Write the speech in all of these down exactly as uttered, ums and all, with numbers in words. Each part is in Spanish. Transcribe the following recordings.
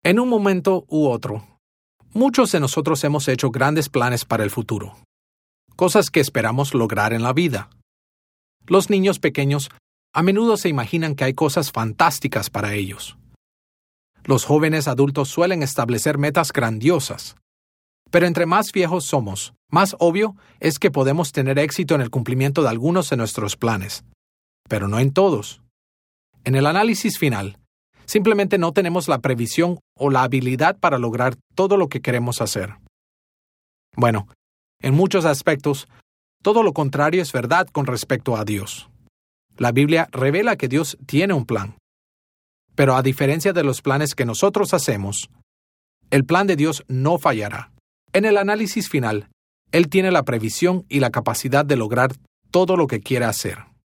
En un momento u otro, muchos de nosotros hemos hecho grandes planes para el futuro, cosas que esperamos lograr en la vida. Los niños pequeños a menudo se imaginan que hay cosas fantásticas para ellos. Los jóvenes adultos suelen establecer metas grandiosas. Pero entre más viejos somos, más obvio es que podemos tener éxito en el cumplimiento de algunos de nuestros planes, pero no en todos. En el análisis final, simplemente no tenemos la previsión o la habilidad para lograr todo lo que queremos hacer. Bueno, en muchos aspectos, todo lo contrario es verdad con respecto a Dios. La Biblia revela que Dios tiene un plan. Pero a diferencia de los planes que nosotros hacemos, el plan de Dios no fallará. En el análisis final, Él tiene la previsión y la capacidad de lograr todo lo que quiera hacer.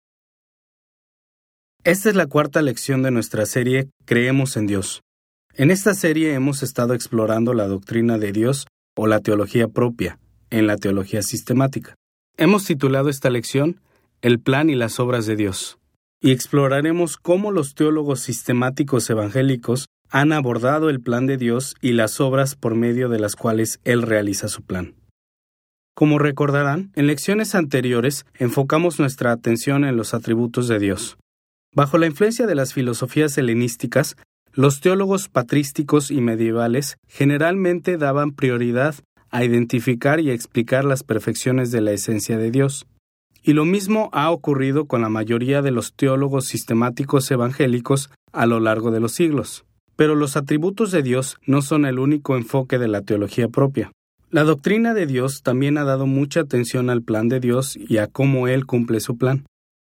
Esta es la cuarta lección de nuestra serie Creemos en Dios. En esta serie hemos estado explorando la doctrina de Dios o la teología propia, en la teología sistemática. Hemos titulado esta lección El plan y las obras de Dios, y exploraremos cómo los teólogos sistemáticos evangélicos han abordado el plan de Dios y las obras por medio de las cuales Él realiza su plan. Como recordarán, en lecciones anteriores enfocamos nuestra atención en los atributos de Dios. Bajo la influencia de las filosofías helenísticas, los teólogos patrísticos y medievales generalmente daban prioridad a identificar y explicar las perfecciones de la esencia de Dios. Y lo mismo ha ocurrido con la mayoría de los teólogos sistemáticos evangélicos a lo largo de los siglos. Pero los atributos de Dios no son el único enfoque de la teología propia. La doctrina de Dios también ha dado mucha atención al plan de Dios y a cómo Él cumple su plan.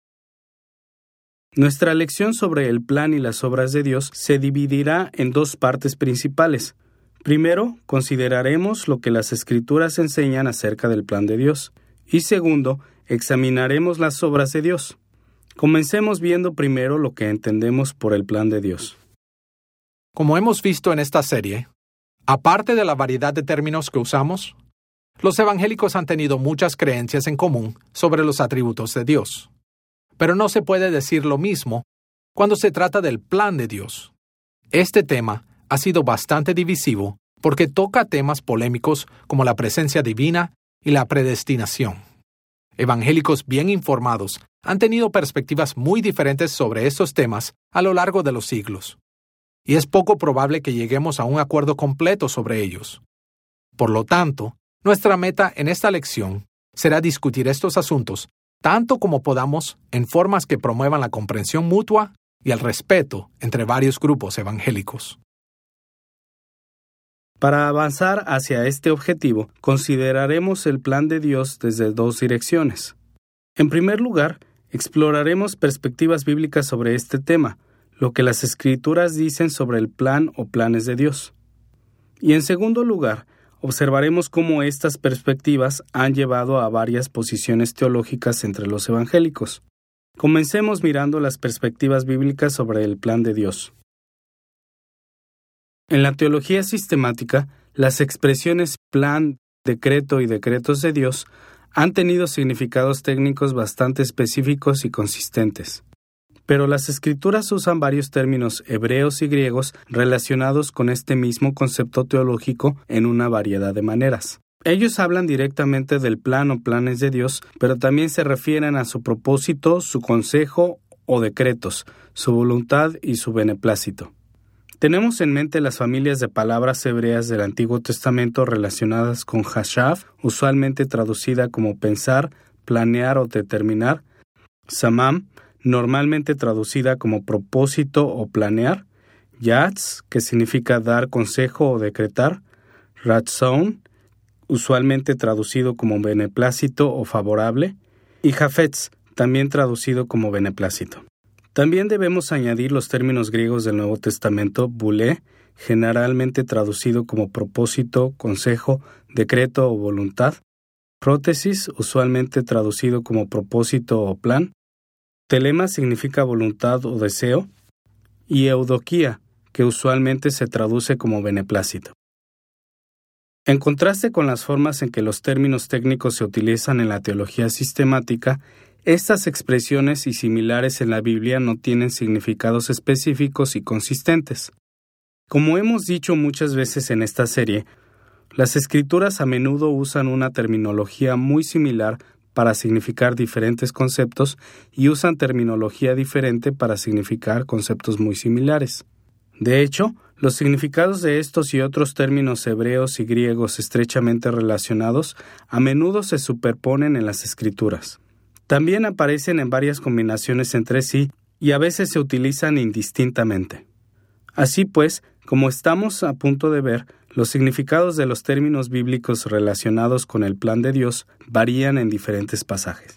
Nuestra lección sobre el plan y las obras de Dios se dividirá en dos partes principales. Primero, consideraremos lo que las Escrituras enseñan acerca del plan de Dios. Y segundo, examinaremos las obras de Dios. Comencemos viendo primero lo que entendemos por el plan de Dios. Como hemos visto en esta serie, aparte de la variedad de términos que usamos, los evangélicos han tenido muchas creencias en común sobre los atributos de Dios. Pero no se puede decir lo mismo cuando se trata del plan de Dios. Este tema ha sido bastante divisivo porque toca temas polémicos como la presencia divina y la predestinación. Evangélicos bien informados han tenido perspectivas muy diferentes sobre estos temas a lo largo de los siglos, y es poco probable que lleguemos a un acuerdo completo sobre ellos. Por lo tanto, nuestra meta en esta lección será discutir estos asuntos tanto como podamos en formas que promuevan la comprensión mutua y el respeto entre varios grupos evangélicos. Para avanzar hacia este objetivo, consideraremos el plan de Dios desde dos direcciones. En primer lugar, exploraremos perspectivas bíblicas sobre este tema, lo que las Escrituras dicen sobre el plan o planes de Dios. Y en segundo lugar, observaremos cómo estas perspectivas han llevado a varias posiciones teológicas entre los evangélicos. Comencemos mirando las perspectivas bíblicas sobre el plan de Dios. En la teología sistemática, las expresiones plan, decreto y decretos de Dios han tenido significados técnicos bastante específicos y consistentes. Pero las Escrituras usan varios términos hebreos y griegos relacionados con este mismo concepto teológico en una variedad de maneras. Ellos hablan directamente del plan o planes de Dios, pero también se refieren a su propósito, su consejo o decretos, su voluntad y su beneplácito. Tenemos en mente las familias de palabras hebreas del Antiguo Testamento relacionadas con hashav, usualmente traducida como pensar, planear o determinar, samam, normalmente traducida como propósito o planear, yatz, que significa dar consejo o decretar, ratzon, usualmente traducido como beneplácito o favorable, y jafetz, también traducido como beneplácito. También debemos añadir los términos griegos del Nuevo Testamento, boulé, generalmente traducido como propósito, consejo, decreto o voluntad, prótesis, usualmente traducido como propósito o plan, telema significa voluntad o deseo, y eudoquía, que usualmente se traduce como beneplácito. En contraste con las formas en que los términos técnicos se utilizan en la teología sistemática, estas expresiones y similares en la Biblia no tienen significados específicos y consistentes. Como hemos dicho muchas veces en esta serie, las Escrituras a menudo usan una terminología muy similar para significar diferentes conceptos y usan terminología diferente para significar conceptos muy similares. De hecho, los significados de estos y otros términos hebreos y griegos estrechamente relacionados a menudo se superponen en las Escrituras. También aparecen en varias combinaciones entre sí y a veces se utilizan indistintamente. Así pues, como estamos a punto de ver, los significados de los términos bíblicos relacionados con el plan de Dios varían en diferentes pasajes.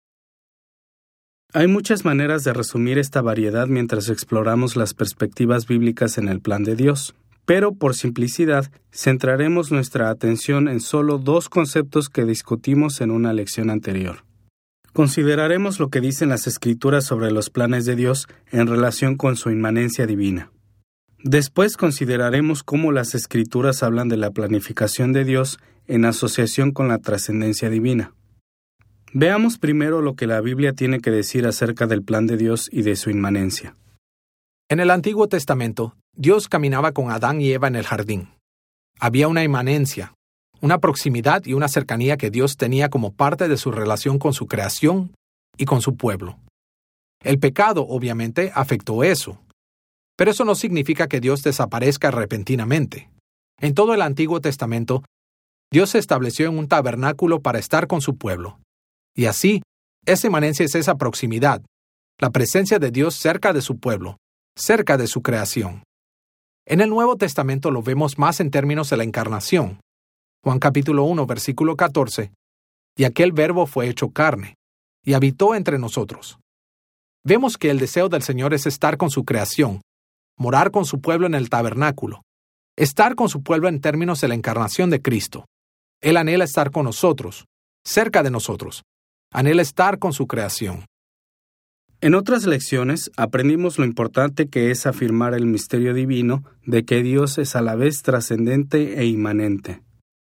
Hay muchas maneras de resumir esta variedad mientras exploramos las perspectivas bíblicas en el plan de Dios, pero por simplicidad centraremos nuestra atención en solo dos conceptos que discutimos en una lección anterior. Consideraremos lo que dicen las Escrituras sobre los planes de Dios en relación con su inmanencia divina. Después consideraremos cómo las Escrituras hablan de la planificación de Dios en asociación con la trascendencia divina. Veamos primero lo que la Biblia tiene que decir acerca del plan de Dios y de su inmanencia. En el Antiguo Testamento, Dios caminaba con Adán y Eva en el jardín. Había una inmanencia, una proximidad y una cercanía que Dios tenía como parte de su relación con su creación y con su pueblo. El pecado, obviamente, afectó eso. Pero eso no significa que Dios desaparezca repentinamente. En todo el Antiguo Testamento, Dios se estableció en un tabernáculo para estar con su pueblo. Y así, esa inmanencia es esa proximidad, la presencia de Dios cerca de su pueblo, cerca de su creación. En el Nuevo Testamento lo vemos más en términos de la encarnación. Juan capítulo uno, versículo catorce, y aquel verbo fue hecho carne, y habitó entre nosotros. Vemos que el deseo del Señor es estar con su creación, morar con su pueblo en el tabernáculo, estar con su pueblo en términos de la encarnación de Cristo. Él anhela estar con nosotros, cerca de nosotros, anhela estar con su creación. En otras lecciones aprendimos lo importante que es afirmar el misterio divino de que Dios es a la vez trascendente e inmanente.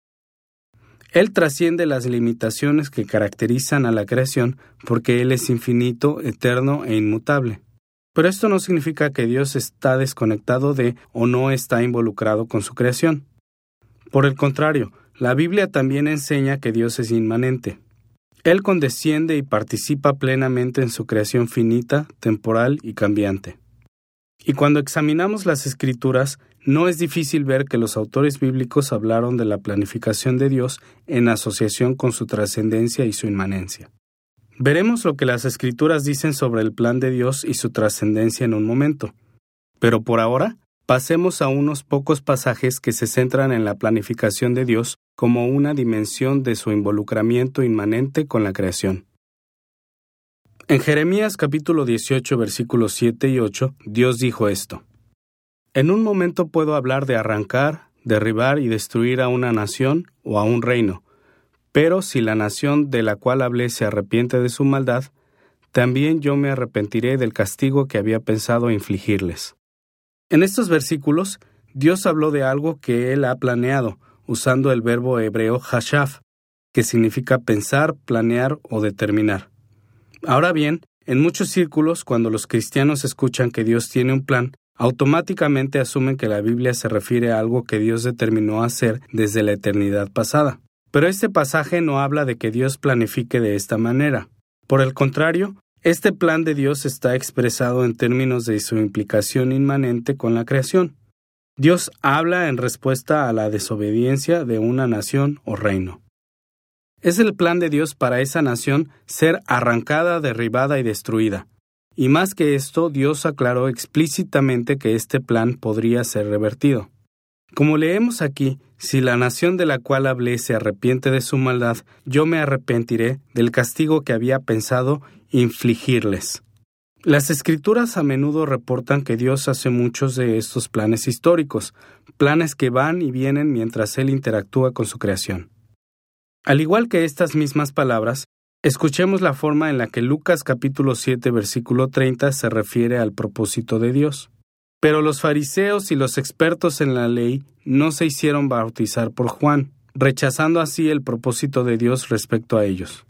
Él trasciende las limitaciones que caracterizan a la creación porque Él es infinito, eterno e inmutable. Pero esto no significa que Dios está desconectado de o no está involucrado con su creación. Por el contrario, la Biblia también enseña que Dios es inmanente. Él condesciende y participa plenamente en su creación finita, temporal y cambiante. Y cuando examinamos las Escrituras, no es difícil ver que los autores bíblicos hablaron de la planificación de Dios en asociación con su trascendencia y su inmanencia. Veremos lo que las Escrituras dicen sobre el plan de Dios y su trascendencia en un momento. Pero por ahora, pasemos a unos pocos pasajes que se centran en la planificación de Dios como una dimensión de su involucramiento inmanente con la creación. En Jeremías capítulo dieciocho, versículos siete y ocho, Dios dijo esto: En un momento puedo hablar de arrancar, derribar y destruir a una nación o a un reino. Pero si la nación de la cual hablé se arrepiente de su maldad, también yo me arrepentiré del castigo que había pensado infligirles. En estos versículos, Dios habló de algo que Él ha planeado, usando el verbo hebreo hashav, que significa pensar, planear o determinar. Ahora bien, en muchos círculos, cuando los cristianos escuchan que Dios tiene un plan, automáticamente asumen que la Biblia se refiere a algo que Dios determinó hacer desde la eternidad pasada. Pero este pasaje no habla de que Dios planifique de esta manera. Por el contrario, este plan de Dios está expresado en términos de su implicación inmanente con la creación. Dios habla en respuesta a la desobediencia de una nación o reino. Es el plan de Dios para esa nación ser arrancada, derribada y destruida. Y más que esto, Dios aclaró explícitamente que este plan podría ser revertido. Como leemos aquí, si la nación de la cual hablé se arrepiente de su maldad, yo me arrepentiré del castigo que había pensado infligirles. Las Escrituras a menudo reportan que Dios hace muchos de estos planes históricos, planes que van y vienen mientras Él interactúa con su creación. Al igual que estas mismas palabras, escuchemos la forma en la que Lucas capítulo siete versículo treinta se refiere al propósito de Dios. Pero los fariseos y los expertos en la ley no se hicieron bautizar por Juan, rechazando así el propósito de Dios respecto a ellos.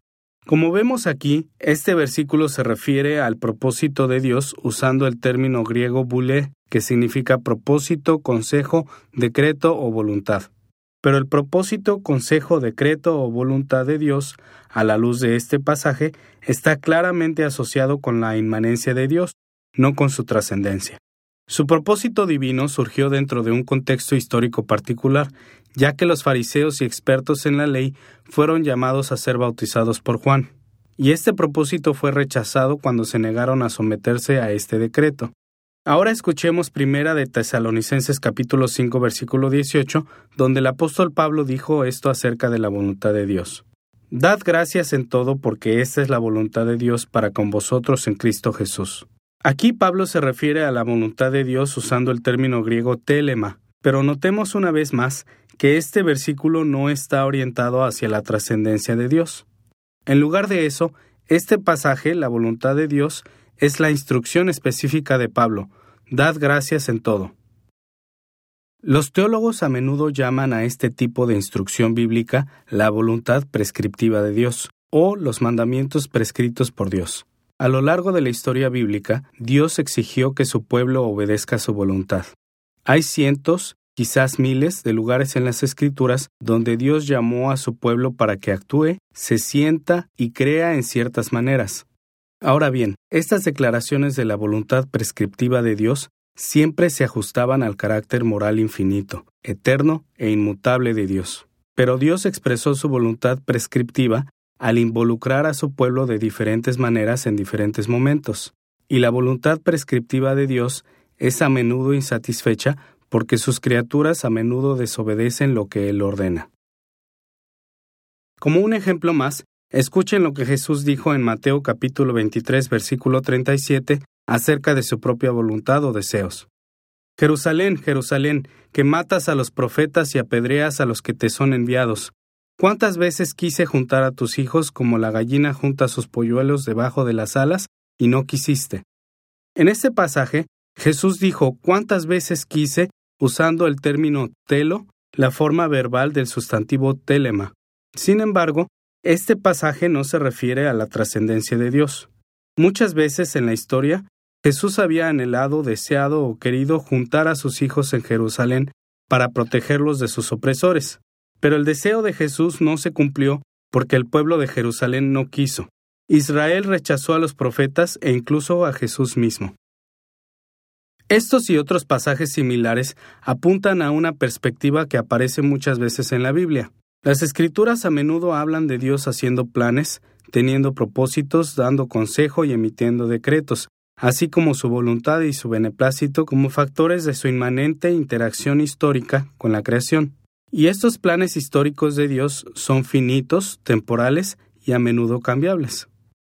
Como vemos aquí, este versículo se refiere al propósito de Dios usando el término griego boulé, que significa propósito, consejo, decreto o voluntad. Pero el propósito, consejo, decreto o voluntad de Dios, a la luz de este pasaje, está claramente asociado con la inmanencia de Dios, no con su trascendencia. Su propósito divino surgió dentro de un contexto histórico particular, ya que los fariseos y expertos en la ley fueron llamados a ser bautizados por Juan. Y este propósito fue rechazado cuando se negaron a someterse a este decreto. Ahora escuchemos primera de Tesalonicenses capítulo cinco versículo dieciocho, donde el apóstol Pablo dijo esto acerca de la voluntad de Dios. Dad gracias en todo porque esta es la voluntad de Dios para con vosotros en Cristo Jesús. Aquí Pablo se refiere a la voluntad de Dios usando el término griego telema, pero notemos una vez más que este versículo no está orientado hacia la trascendencia de Dios. En lugar de eso, este pasaje, la voluntad de Dios, es la instrucción específica de Pablo: dad gracias en todo. Los teólogos a menudo llaman a este tipo de instrucción bíblica la voluntad prescriptiva de Dios, o los mandamientos prescritos por Dios. A lo largo de la historia bíblica, Dios exigió que su pueblo obedezca su voluntad. Hay cientos, quizás miles, de lugares en las Escrituras donde Dios llamó a su pueblo para que actúe, se sienta y crea en ciertas maneras. Ahora bien, estas declaraciones de la voluntad prescriptiva de Dios siempre se ajustaban al carácter moral infinito, eterno e inmutable de Dios. Pero Dios expresó su voluntad prescriptiva al involucrar a su pueblo de diferentes maneras en diferentes momentos. Y la voluntad prescriptiva de Dios es a menudo insatisfecha porque sus criaturas a menudo desobedecen lo que Él ordena. Como un ejemplo más, escuchen lo que Jesús dijo en Mateo capítulo veintitrés, versículo treinta y siete, acerca de su propia voluntad o deseos. Jerusalén, Jerusalén, que matas a los profetas y apedreas a los que te son enviados. ¿Cuántas veces quise juntar a tus hijos como la gallina junta sus polluelos debajo de las alas, y no quisiste? En este pasaje, Jesús dijo cuántas veces quise, usando el término telo, la forma verbal del sustantivo telema. Sin embargo, este pasaje no se refiere a la trascendencia de Dios. Muchas veces en la historia, Jesús había anhelado, deseado o querido juntar a sus hijos en Jerusalén para protegerlos de sus opresores. Pero el deseo de Jesús no se cumplió porque el pueblo de Jerusalén no quiso. Israel rechazó a los profetas e incluso a Jesús mismo. Estos y otros pasajes similares apuntan a una perspectiva que aparece muchas veces en la Biblia. Las Escrituras a menudo hablan de Dios haciendo planes, teniendo propósitos, dando consejo y emitiendo decretos, así como su voluntad y su beneplácito como factores de su inmanente interacción histórica con la creación. Y estos planes históricos de Dios son finitos, temporales y a menudo cambiables.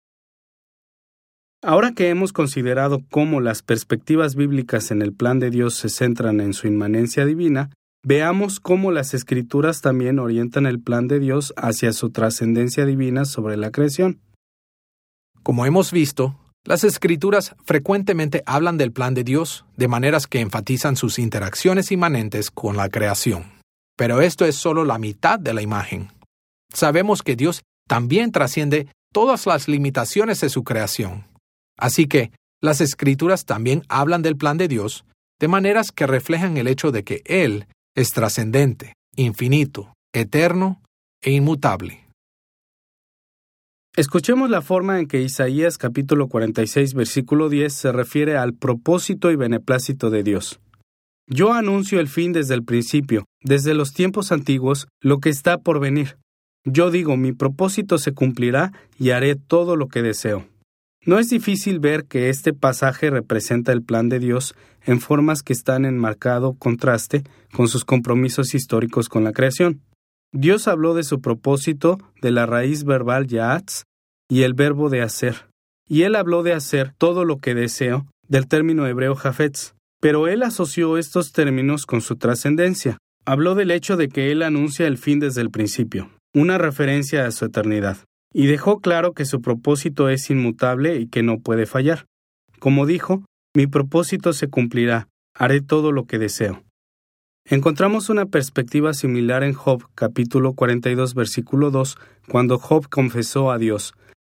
Ahora que hemos considerado cómo las perspectivas bíblicas en el plan de Dios se centran en su inmanencia divina, veamos cómo las Escrituras también orientan el plan de Dios hacia su trascendencia divina sobre la creación. Como hemos visto, las Escrituras frecuentemente hablan del plan de Dios de maneras que enfatizan sus interacciones inmanentes con la creación. Pero esto es solo la mitad de la imagen. Sabemos que Dios también trasciende todas las limitaciones de su creación. Así que, las Escrituras también hablan del plan de Dios de maneras que reflejan el hecho de que Él es trascendente, infinito, eterno e inmutable. Escuchemos la forma en que Isaías capítulo cuarenta y seis versículo diez se refiere al propósito y beneplácito de Dios. Yo anuncio el fin desde el principio, desde los tiempos antiguos, lo que está por venir. Yo digo, mi propósito se cumplirá y haré todo lo que deseo. No es difícil ver que este pasaje representa el plan de Dios en formas que están en marcado contraste con sus compromisos históricos con la creación. Dios habló de su propósito de la raíz verbal yaatz y el verbo de hacer. Y Él habló de hacer todo lo que deseo del término hebreo jafetz. Pero Él asoció estos términos con su trascendencia. Habló del hecho de que Él anuncia el fin desde el principio, una referencia a su eternidad, y dejó claro que su propósito es inmutable y que no puede fallar. Como dijo, mi propósito se cumplirá, haré todo lo que deseo. Encontramos una perspectiva similar en Job, capítulo cuarenta y dos, versículo dos, cuando Job confesó a Dios,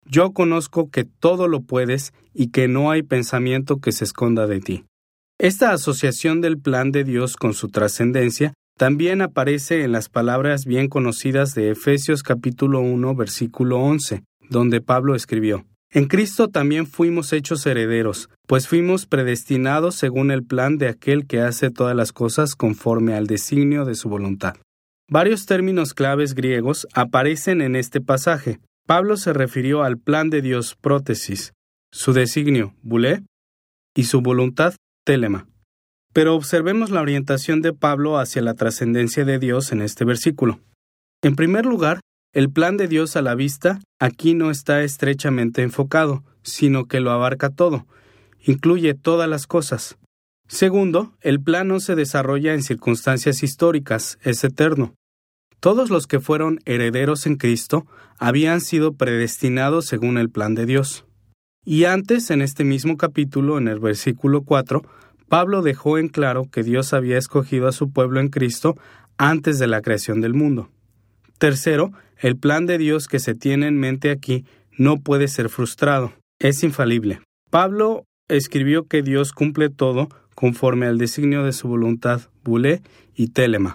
yo conozco que todo lo puedes y que no hay pensamiento que se esconda de ti. Esta asociación del plan de Dios con su trascendencia también aparece en las palabras bien conocidas de Efesios capítulo uno, versículo once, donde Pablo escribió: En Cristo también fuimos hechos herederos, pues fuimos predestinados según el plan de aquel que hace todas las cosas conforme al designio de su voluntad. Varios términos claves griegos aparecen en este pasaje. Pablo se refirió al plan de Dios prótesis, su designio bulé y su voluntad telema. Pero observemos la orientación de Pablo hacia la trascendencia de Dios en este versículo. En primer lugar, el plan de Dios a la vista aquí no está estrechamente enfocado, sino que lo abarca todo, incluye todas las cosas. Segundo, el plan no se desarrolla en circunstancias históricas, es eterno. Todos los que fueron herederos en Cristo habían sido predestinados según el plan de Dios. Y antes, en este mismo capítulo, en el versículo cuatro, Pablo dejó en claro que Dios había escogido a su pueblo en Cristo antes de la creación del mundo. Tercero, el plan de Dios que se tiene en mente aquí no puede ser frustrado, es infalible. Pablo escribió que Dios cumple todo conforme al designio de su voluntad, bulé y telema.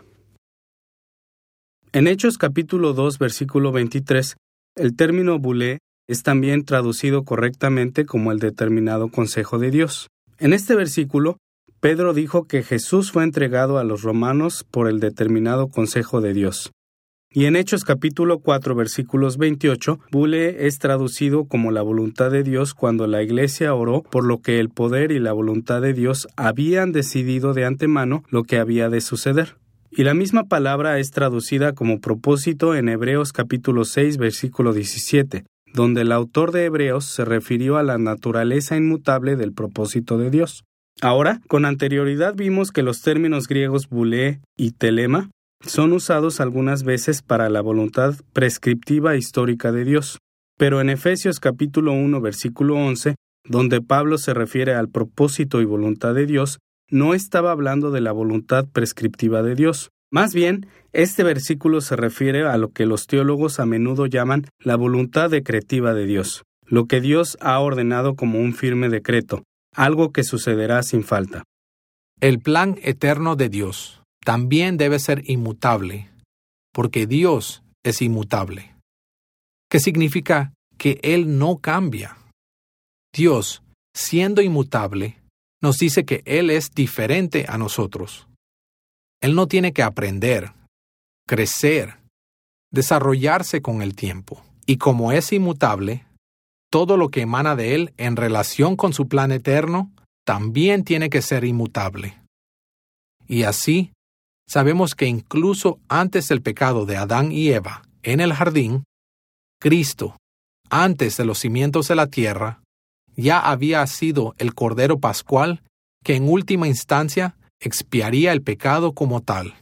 En Hechos capítulo dos, versículo veintitrés, el término bulé es también traducido correctamente como el determinado consejo de Dios. En este versículo, Pedro dijo que Jesús fue entregado a los romanos por el determinado consejo de Dios. Y en Hechos capítulo cuatro, versículos veintiocho, bulé es traducido como la voluntad de Dios cuando la iglesia oró por lo que el poder y la voluntad de Dios habían decidido de antemano lo que había de suceder. Y la misma palabra es traducida como propósito en Hebreos capítulo seis, versículo diecisiete, donde el autor de Hebreos se refirió a la naturaleza inmutable del propósito de Dios. Ahora, con anterioridad vimos que los términos griegos bulé y telema son usados algunas veces para la voluntad prescriptiva histórica de Dios. Pero en Efesios capítulo uno, versículo once, donde Pablo se refiere al propósito y voluntad de Dios, no estaba hablando de la voluntad prescriptiva de Dios. Más bien, este versículo se refiere a lo que los teólogos a menudo llaman la voluntad decretiva de Dios, lo que Dios ha ordenado como un firme decreto, algo que sucederá sin falta. El plan eterno de Dios también debe ser inmutable, porque Dios es inmutable. ¿Qué significa? Que Él no cambia. Dios, siendo inmutable, nos dice que Él es diferente a nosotros. Él no tiene que aprender, crecer, desarrollarse con el tiempo. Y como es inmutable, todo lo que emana de Él en relación con su plan eterno también tiene que ser inmutable. Y así, sabemos que incluso antes del pecado de Adán y Eva en el jardín, Cristo, antes de los cimientos de la tierra, ya había sido el Cordero Pascual que en última instancia expiaría el pecado como tal.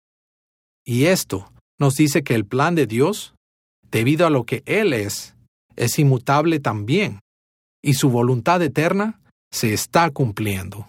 Y esto nos dice que el plan de Dios, debido a lo que Él es, es inmutable también, y su voluntad eterna se está cumpliendo.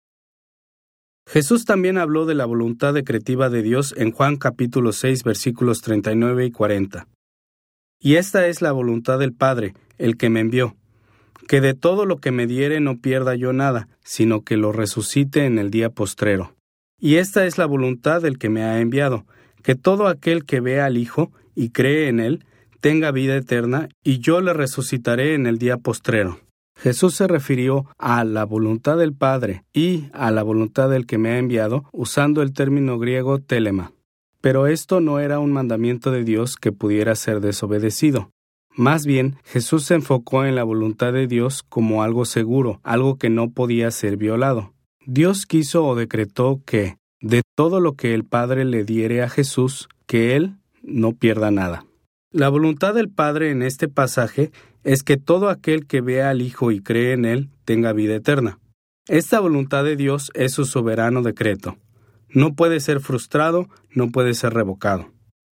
Jesús también habló de la voluntad decretiva de Dios en Juan capítulo seis, versículos treinta y nueve y cuarenta. Y esta es la voluntad del Padre, el que me envió, que de todo lo que me diere no pierda yo nada, sino que lo resucite en el día postrero. Y esta es la voluntad del que me ha enviado, que todo aquel que vea al Hijo y cree en Él, tenga vida eterna, y yo le resucitaré en el día postrero. Jesús se refirió a la voluntad del Padre y a la voluntad del que me ha enviado, usando el término griego telema. Pero esto no era un mandamiento de Dios que pudiera ser desobedecido. Más bien, Jesús se enfocó en la voluntad de Dios como algo seguro, algo que no podía ser violado. Dios quiso o decretó que, de todo lo que el Padre le diere a Jesús, que Él no pierda nada. La voluntad del Padre en este pasaje es que todo aquel que vea al Hijo y cree en Él tenga vida eterna. Esta voluntad de Dios es su soberano decreto. No puede ser frustrado, no puede ser revocado.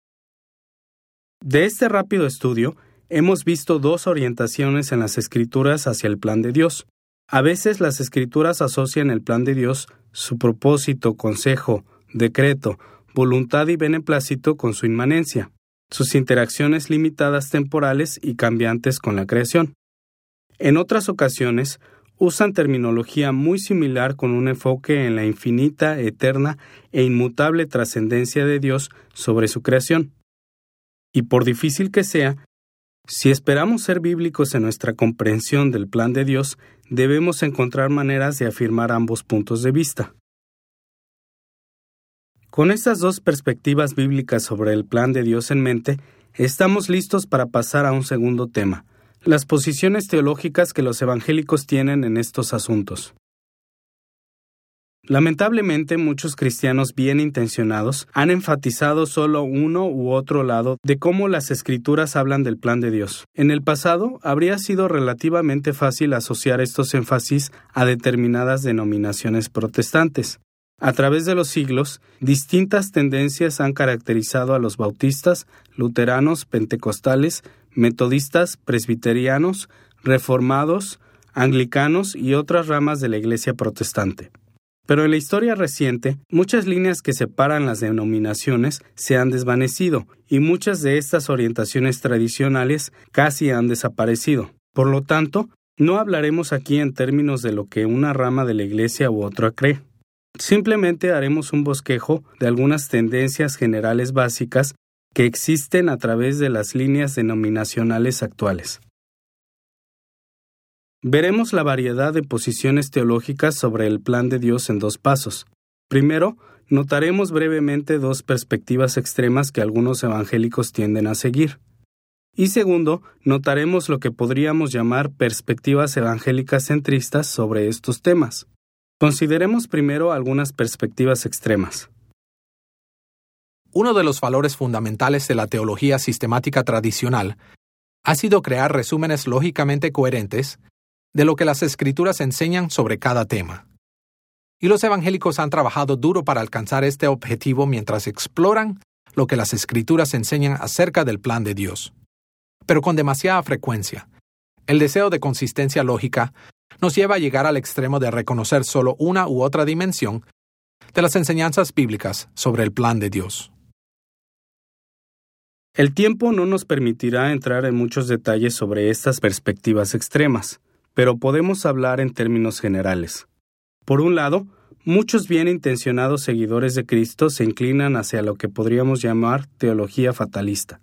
De este rápido estudio, hemos visto dos orientaciones en las Escrituras hacia el plan de Dios. A veces las Escrituras asocian el plan de Dios, su propósito, consejo, decreto, voluntad y beneplácito con su inmanencia. sus interacciones limitadas temporales y cambiantes con la creación. En otras ocasiones, usan terminología muy similar con un enfoque en la infinita, eterna e inmutable trascendencia de Dios sobre su creación. Y por difícil que sea, si esperamos ser bíblicos en nuestra comprensión del plan de Dios, debemos encontrar maneras de afirmar ambos puntos de vista. Con estas dos perspectivas bíblicas sobre el plan de Dios en mente, estamos listos para pasar a un segundo tema: las posiciones teológicas que los evangélicos tienen en estos asuntos. Lamentablemente, muchos cristianos bien intencionados han enfatizado solo uno u otro lado de cómo las Escrituras hablan del plan de Dios. En el pasado, habría sido relativamente fácil asociar estos énfasis a determinadas denominaciones protestantes. A través de los siglos, distintas tendencias han caracterizado a los bautistas, luteranos, pentecostales, metodistas, presbiterianos, reformados, anglicanos y otras ramas de la Iglesia protestante. Pero en la historia reciente, muchas líneas que separan las denominaciones se han desvanecido y muchas de estas orientaciones tradicionales casi han desaparecido. Por lo tanto, no hablaremos aquí en términos de lo que una rama de la Iglesia u otra cree. Simplemente haremos un bosquejo de algunas tendencias generales básicas que existen a través de las líneas denominacionales actuales. Veremos la variedad de posiciones teológicas sobre el plan de Dios en dos pasos. Primero, notaremos brevemente dos perspectivas extremas que algunos evangélicos tienden a seguir. Y segundo, notaremos lo que podríamos llamar perspectivas evangélicas centristas sobre estos temas. Consideremos primero algunas perspectivas extremas. Uno de los valores fundamentales de la teología sistemática tradicional ha sido crear resúmenes lógicamente coherentes de lo que las Escrituras enseñan sobre cada tema. Y los evangélicos han trabajado duro para alcanzar este objetivo mientras exploran lo que las Escrituras enseñan acerca del plan de Dios. Pero con demasiada frecuencia, el deseo de consistencia lógica nos lleva a llegar al extremo de reconocer solo una u otra dimensión de las enseñanzas bíblicas sobre el plan de Dios. El tiempo no nos permitirá entrar en muchos detalles sobre estas perspectivas extremas, pero podemos hablar en términos generales. Por un lado, muchos bien intencionados seguidores de Cristo se inclinan hacia lo que podríamos llamar teología fatalista.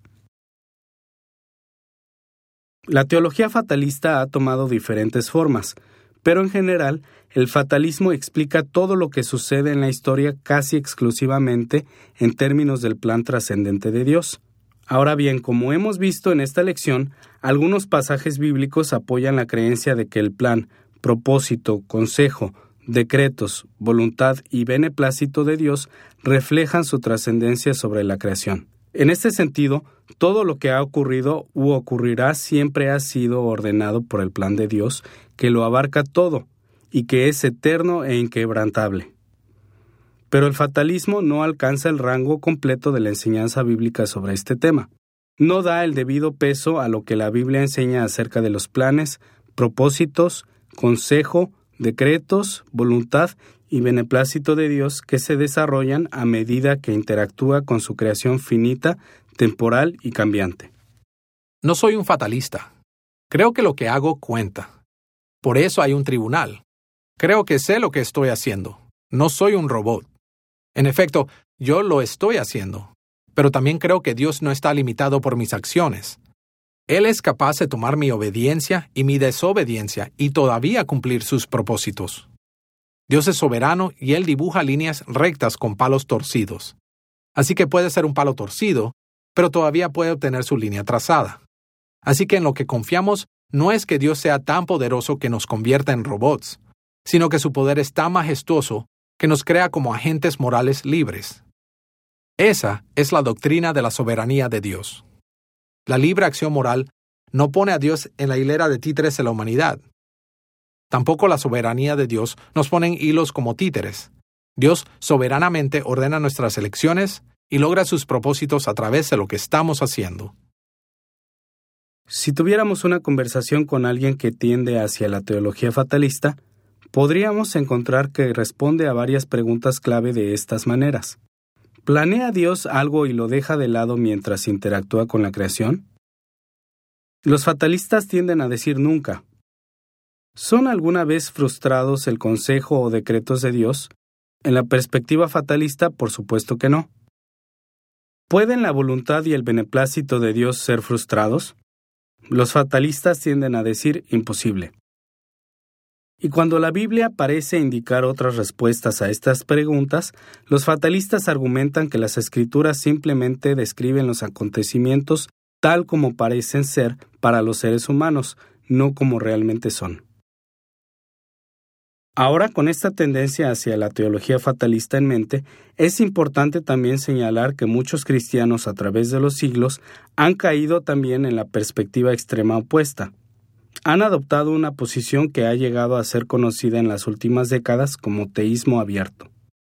La teología fatalista ha tomado diferentes formas, pero en general, el fatalismo explica todo lo que sucede en la historia casi exclusivamente en términos del plan trascendente de Dios. Ahora bien, como hemos visto en esta lección, algunos pasajes bíblicos apoyan la creencia de que el plan, propósito, consejo, decretos, voluntad y beneplácito de Dios reflejan su trascendencia sobre la creación. En este sentido, todo lo que ha ocurrido u ocurrirá siempre ha sido ordenado por el plan de Dios, que lo abarca todo y que es eterno e inquebrantable. Pero el fatalismo no alcanza el rango completo de la enseñanza bíblica sobre este tema. No da el debido peso a lo que la Biblia enseña acerca de los planes, propósitos, consejo, decretos, voluntad y beneplácito de Dios que se desarrollan a medida que interactúa con su creación finita, temporal y cambiante. No soy un fatalista. Creo que lo que hago cuenta. Por eso hay un tribunal. Creo que sé lo que estoy haciendo. No soy un robot. En efecto, yo lo estoy haciendo. Pero también creo que Dios no está limitado por mis acciones. Él es capaz de tomar mi obediencia y mi desobediencia y todavía cumplir sus propósitos. Dios es soberano y Él dibuja líneas rectas con palos torcidos. Así que puede ser un palo torcido, pero todavía puede obtener su línea trazada. Así que en lo que confiamos no es que Dios sea tan poderoso que nos convierta en robots, sino que su poder es tan majestuoso que nos crea como agentes morales libres. Esa es la doctrina de la soberanía de Dios. La libre acción moral no pone a Dios en la hilera de títeres de la humanidad. Tampoco la soberanía de Dios nos pone en hilos como títeres. Dios soberanamente ordena nuestras elecciones y logra sus propósitos a través de lo que estamos haciendo. Si tuviéramos una conversación con alguien que tiende hacia la teología fatalista, podríamos encontrar que responde a varias preguntas clave de estas maneras. ¿Planea Dios algo y lo deja de lado mientras interactúa con la creación? Los fatalistas tienden a decir nunca. ¿Son alguna vez frustrados el consejo o decretos de Dios? En la perspectiva fatalista, por supuesto que no. ¿Pueden la voluntad y el beneplácito de Dios ser frustrados? Los fatalistas tienden a decir imposible. Y cuando la Biblia parece indicar otras respuestas a estas preguntas, los fatalistas argumentan que las Escrituras simplemente describen los acontecimientos tal como parecen ser para los seres humanos, no como realmente son. Ahora, con esta tendencia hacia la teología fatalista en mente, es importante también señalar que muchos cristianos a través de los siglos han caído también en la perspectiva extrema opuesta. Han adoptado una posición que ha llegado a ser conocida en las últimas décadas como teísmo abierto.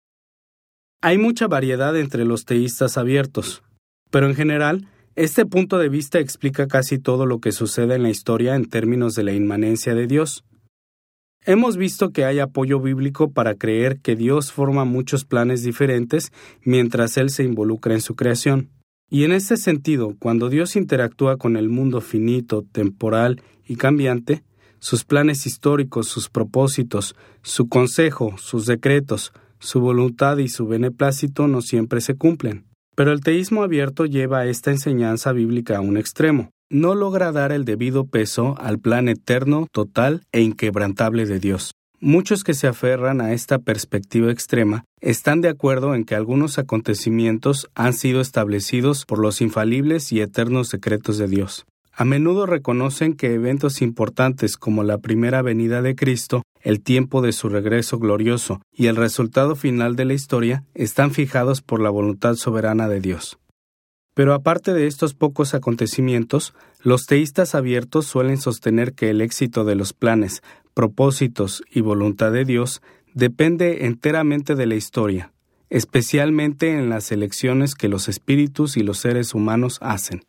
Hay mucha variedad entre los teístas abiertos, pero en general, este punto de vista explica casi todo lo que sucede en la historia en términos de la inmanencia de Dios. Hemos visto que hay apoyo bíblico para creer que Dios forma muchos planes diferentes mientras Él se involucra en su creación. Y en ese sentido, cuando Dios interactúa con el mundo finito, temporal y cambiante, sus planes históricos, sus propósitos, su consejo, sus decretos, su voluntad y su beneplácito no siempre se cumplen. Pero el teísmo abierto lleva esta enseñanza bíblica a un extremo. No logra dar el debido peso al plan eterno, total e inquebrantable de Dios. Muchos que se aferran a esta perspectiva extrema están de acuerdo en que algunos acontecimientos han sido establecidos por los infalibles y eternos decretos de Dios. A menudo reconocen que eventos importantes como la primera venida de Cristo, el tiempo de su regreso glorioso y el resultado final de la historia están fijados por la voluntad soberana de Dios. Pero aparte de estos pocos acontecimientos, los teístas abiertos suelen sostener que el éxito de los planes, propósitos y voluntad de Dios depende enteramente de la historia, especialmente en las elecciones que los espíritus y los seres humanos hacen.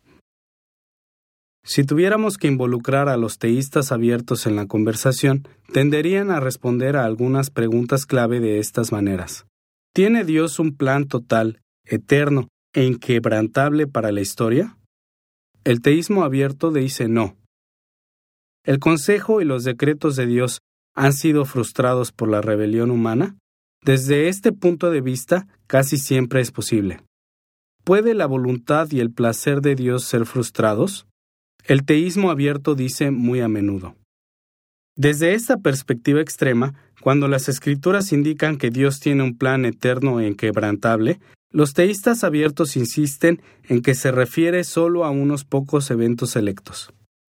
Si tuviéramos que involucrar a los teístas abiertos en la conversación, tenderían a responder a algunas preguntas clave de estas maneras. ¿Tiene Dios un plan total, eterno e inquebrantable para la historia? El teísmo abierto dice no. ¿El consejo y los decretos de Dios han sido frustrados por la rebelión humana? Desde este punto de vista, casi siempre es posible. ¿Puede la voluntad y el placer de Dios ser frustrados? El teísmo abierto dice muy a menudo. Desde esta perspectiva extrema, cuando las Escrituras indican que Dios tiene un plan eterno e inquebrantable, los teístas abiertos insisten en que se refiere solo a unos pocos eventos selectos.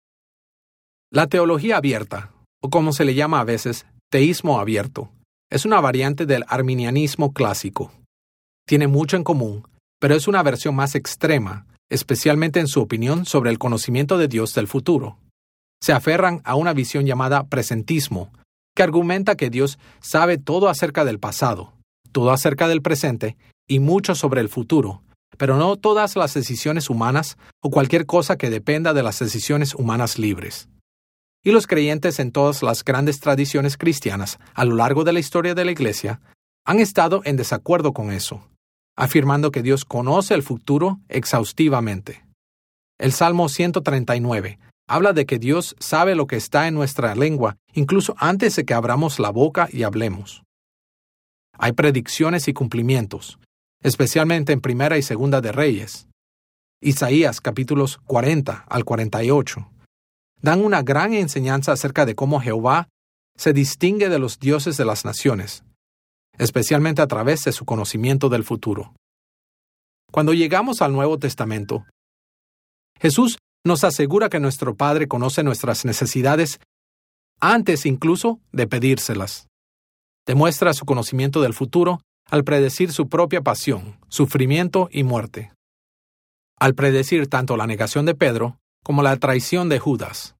La teología abierta, o como se le llama a veces, teísmo abierto, es una variante del arminianismo clásico. Tiene mucho en común, pero es una versión más extrema, especialmente en su opinión sobre el conocimiento de Dios del futuro. Se aferran a una visión llamada presentismo, que argumenta que Dios sabe todo acerca del pasado, todo acerca del presente y mucho sobre el futuro, pero no todas las decisiones humanas o cualquier cosa que dependa de las decisiones humanas libres. Y los creyentes en todas las grandes tradiciones cristianas a lo largo de la historia de la Iglesia han estado en desacuerdo con eso, afirmando que Dios conoce el futuro exhaustivamente. El Salmo ciento treinta y nueve habla de que Dios sabe lo que está en nuestra lengua, incluso antes de que abramos la boca y hablemos. Hay predicciones y cumplimientos, especialmente en Primera y Segunda de Reyes. Isaías capítulos cuarenta al cuarenta y ocho dan una gran enseñanza acerca de cómo Jehová se distingue de los dioses de las naciones, especialmente a través de su conocimiento del futuro. Cuando llegamos al Nuevo Testamento, Jesús nos asegura que nuestro Padre conoce nuestras necesidades antes incluso de pedírselas. Demuestra su conocimiento del futuro al predecir su propia pasión, sufrimiento y muerte. Al predecir tanto la negación de Pedro como la traición de Judas.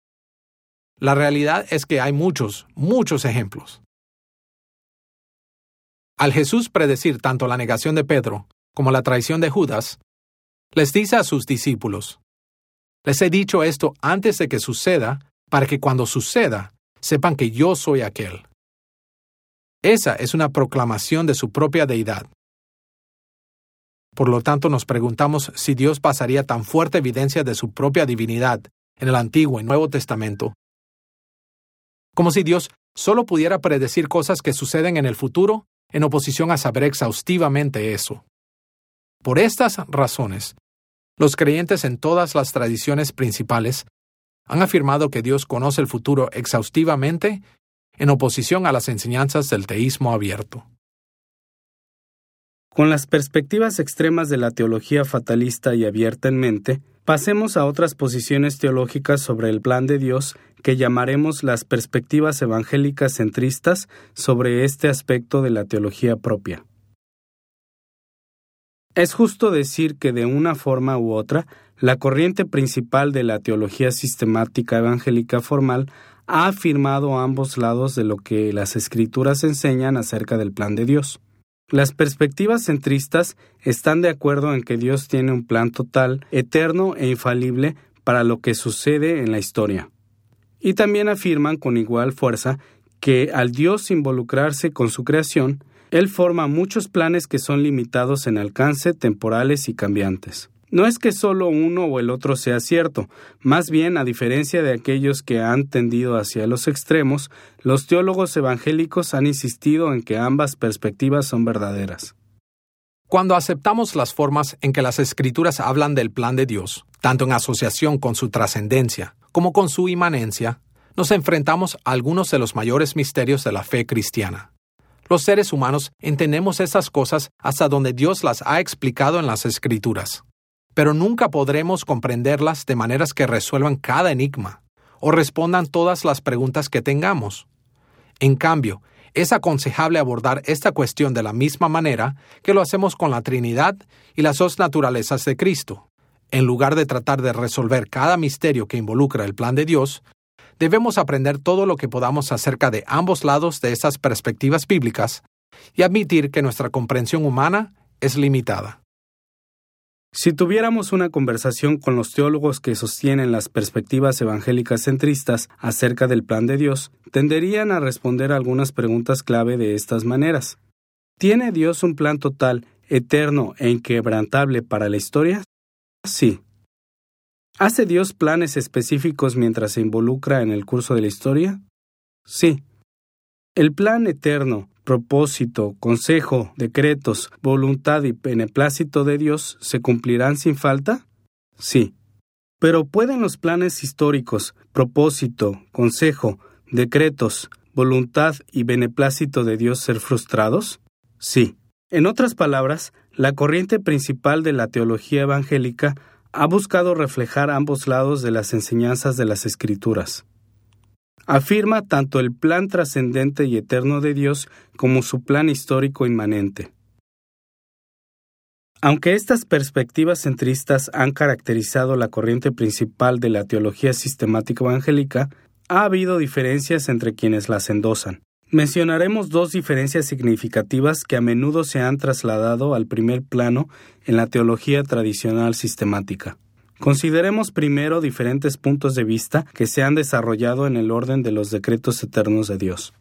La realidad es que hay muchos, muchos ejemplos. Al Jesús predecir tanto la negación de Pedro como la traición de Judas, les dice a sus discípulos: les he dicho esto antes de que suceda, para que cuando suceda, sepan que yo soy aquel. Esa es una proclamación de su propia deidad. Por lo tanto, nos preguntamos si Dios pasaría tan fuerte evidencia de su propia divinidad en el Antiguo y Nuevo Testamento, como si Dios solo pudiera predecir cosas que suceden en el futuro en oposición a saber exhaustivamente eso. Por estas razones, los creyentes en todas las tradiciones principales han afirmado que Dios conoce el futuro exhaustivamente en oposición a las enseñanzas del teísmo abierto. Con las perspectivas extremas de la teología fatalista y abierta en mente, pasemos a otras posiciones teológicas sobre el plan de Dios que llamaremos las perspectivas evangélicas centristas sobre este aspecto de la teología propia. Es justo decir que de una forma u otra, la corriente principal de la teología sistemática evangélica formal ha afirmado a ambos lados de lo que las Escrituras enseñan acerca del plan de Dios. Las perspectivas centristas están de acuerdo en que Dios tiene un plan total, eterno e infalible para lo que sucede en la historia. Y también afirman con igual fuerza que al Dios involucrarse con su creación, Él forma muchos planes que son limitados en alcance, temporales y cambiantes. No es que solo uno o el otro sea cierto, más bien, a diferencia de aquellos que han tendido hacia los extremos, los teólogos evangélicos han insistido en que ambas perspectivas son verdaderas. Cuando aceptamos las formas en que las Escrituras hablan del plan de Dios, tanto en asociación con su trascendencia como con su inmanencia, nos enfrentamos a algunos de los mayores misterios de la fe cristiana. Los seres humanos entendemos esas cosas hasta donde Dios las ha explicado en las Escrituras, pero nunca podremos comprenderlas de maneras que resuelvan cada enigma o respondan todas las preguntas que tengamos. En cambio, es aconsejable abordar esta cuestión de la misma manera que lo hacemos con la Trinidad y las dos naturalezas de Cristo. En lugar de tratar de resolver cada misterio que involucra el plan de Dios, debemos aprender todo lo que podamos acerca de ambos lados de esas perspectivas bíblicas y admitir que nuestra comprensión humana es limitada. Si tuviéramos una conversación con los teólogos que sostienen las perspectivas evangélicas centristas acerca del plan de Dios, tenderían a responder algunas preguntas clave de estas maneras. ¿Tiene Dios un plan total, eterno e inquebrantable para la historia? Sí. ¿Hace Dios planes específicos mientras se involucra en el curso de la historia? Sí. ¿El plan eterno, propósito, consejo, decretos, voluntad y beneplácito de Dios se cumplirán sin falta? Sí. ¿Pero pueden los planes históricos, propósito, consejo, decretos, voluntad y beneplácito de Dios ser frustrados? Sí. En otras palabras, la corriente principal de la teología evangélica ha buscado reflejar ambos lados de las enseñanzas de las Escrituras. Afirma tanto el plan trascendente y eterno de Dios como su plan histórico inmanente. Aunque estas perspectivas centristas han caracterizado la corriente principal de la teología sistemática evangélica, ha habido diferencias entre quienes las endosan. Mencionaremos dos diferencias significativas que a menudo se han trasladado al primer plano en la teología tradicional sistemática. Consideremos primero diferentes puntos de vista que se han desarrollado en el orden de los decretos eternos de Dios.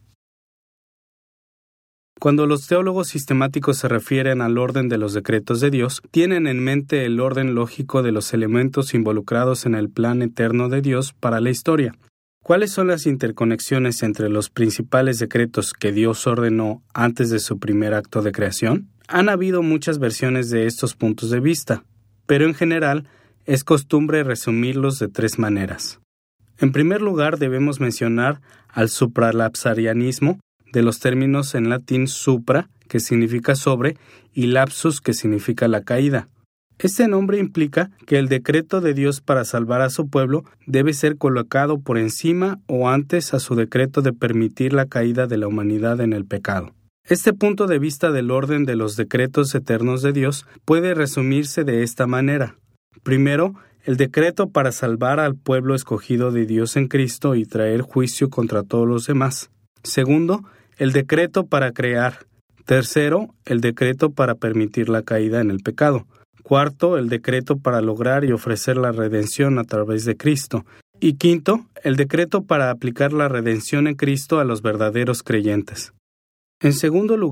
Cuando los teólogos sistemáticos se refieren al orden de los decretos de Dios, tienen en mente el orden lógico de los elementos involucrados en el plan eterno de Dios para la historia. ¿Cuáles son las interconexiones entre los principales decretos que Dios ordenó antes de su primer acto de creación? Han habido muchas versiones de estos puntos de vista, pero en general es costumbre resumirlos de tres maneras. En primer lugar, debemos mencionar al supralapsarianismo, de los términos en latín supra, que significa sobre, y lapsus, que significa la caída. Este nombre implica que el decreto de Dios para salvar a su pueblo debe ser colocado por encima o antes a su decreto de permitir la caída de la humanidad en el pecado. Este punto de vista del orden de los decretos eternos de Dios puede resumirse de esta manera. Primero, el decreto para salvar al pueblo escogido de Dios en Cristo y traer juicio contra todos los demás. Segundo, el decreto para crear. Tercero, el decreto para permitir la caída en el pecado. Cuarto, el decreto para lograr y ofrecer la redención a través de Cristo. Y quinto, el decreto para aplicar la redención en Cristo a los verdaderos creyentes. En segundo lugar,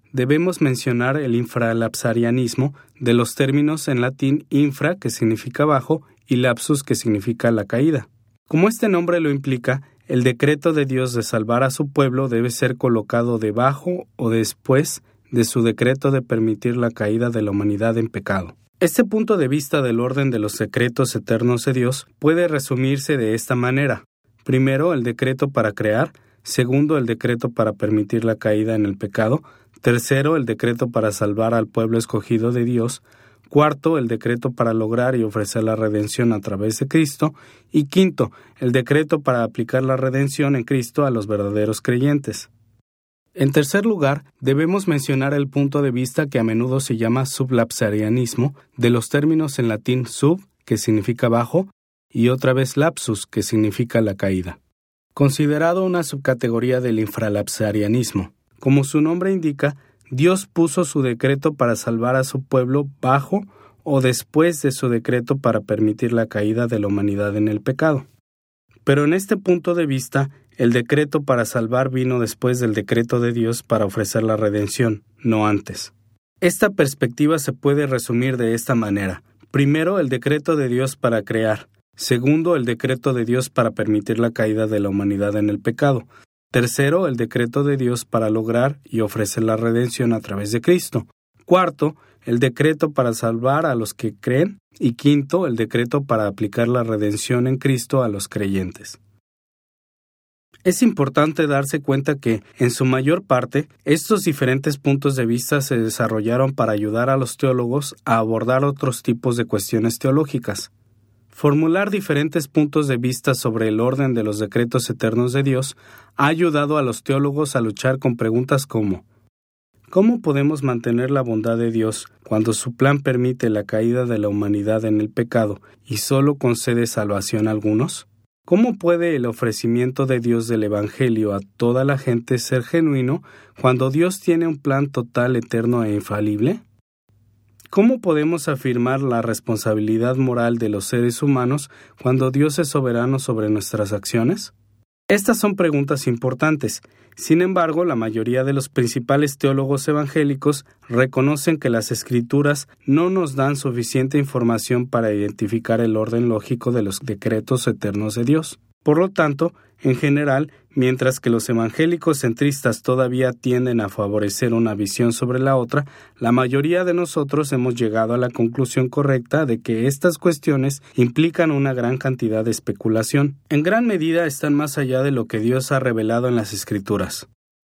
debemos mencionar el infralapsarianismo de los términos en latín infra, que significa bajo, y lapsus, que significa la caída. Como este nombre lo implica, el decreto de Dios de salvar a su pueblo debe ser colocado debajo o después de su decreto de permitir la caída de la humanidad en pecado. Este punto de vista del orden de los decretos eternos de Dios puede resumirse de esta manera. Primero, el decreto para crear. Segundo, el decreto para permitir la caída en el pecado. Tercero, el decreto para salvar al pueblo escogido de Dios. Cuarto, el decreto para lograr y ofrecer la redención a través de Cristo. Y quinto, el decreto para aplicar la redención en Cristo a los verdaderos creyentes. En tercer lugar, debemos mencionar el punto de vista que a menudo se llama sublapsarianismo, de los términos en latín sub, que significa bajo, y otra vez lapsus, que significa la caída. Considerado una subcategoría del infralapsarianismo. Como su nombre indica, Dios puso su decreto para salvar a su pueblo bajo o después de su decreto para permitir la caída de la humanidad en el pecado. Pero en este punto de vista, el decreto para salvar vino después del decreto de Dios para ofrecer la redención, no antes. Esta perspectiva se puede resumir de esta manera. Primero, el decreto de Dios para crear. Segundo, el decreto de Dios para permitir la caída de la humanidad en el pecado. Tercero, el decreto de Dios para lograr y ofrecer la redención a través de Cristo. Cuarto, el decreto para salvar a los que creen. Y quinto, el decreto para aplicar la redención en Cristo a los creyentes. Es importante darse cuenta que, en su mayor parte, estos diferentes puntos de vista se desarrollaron para ayudar a los teólogos a abordar otros tipos de cuestiones teológicas. Formular diferentes puntos de vista sobre el orden de los decretos eternos de Dios ha ayudado a los teólogos a luchar con preguntas como: ¿cómo podemos mantener la bondad de Dios cuando su plan permite la caída de la humanidad en el pecado y solo concede salvación a algunos? ¿Cómo puede el ofrecimiento de Dios del Evangelio a toda la gente ser genuino cuando Dios tiene un plan total, eterno e infalible? ¿Cómo podemos afirmar la responsabilidad moral de los seres humanos cuando Dios es soberano sobre nuestras acciones? Estas son preguntas importantes. Sin embargo, la mayoría de los principales teólogos evangélicos reconocen que las Escrituras no nos dan suficiente información para identificar el orden lógico de los decretos eternos de Dios. Por lo tanto, en general, mientras que los evangélicos centristas todavía tienden a favorecer una visión sobre la otra, la mayoría de nosotros hemos llegado a la conclusión correcta de que estas cuestiones implican una gran cantidad de especulación. En gran medida están más allá de lo que Dios ha revelado en las Escrituras.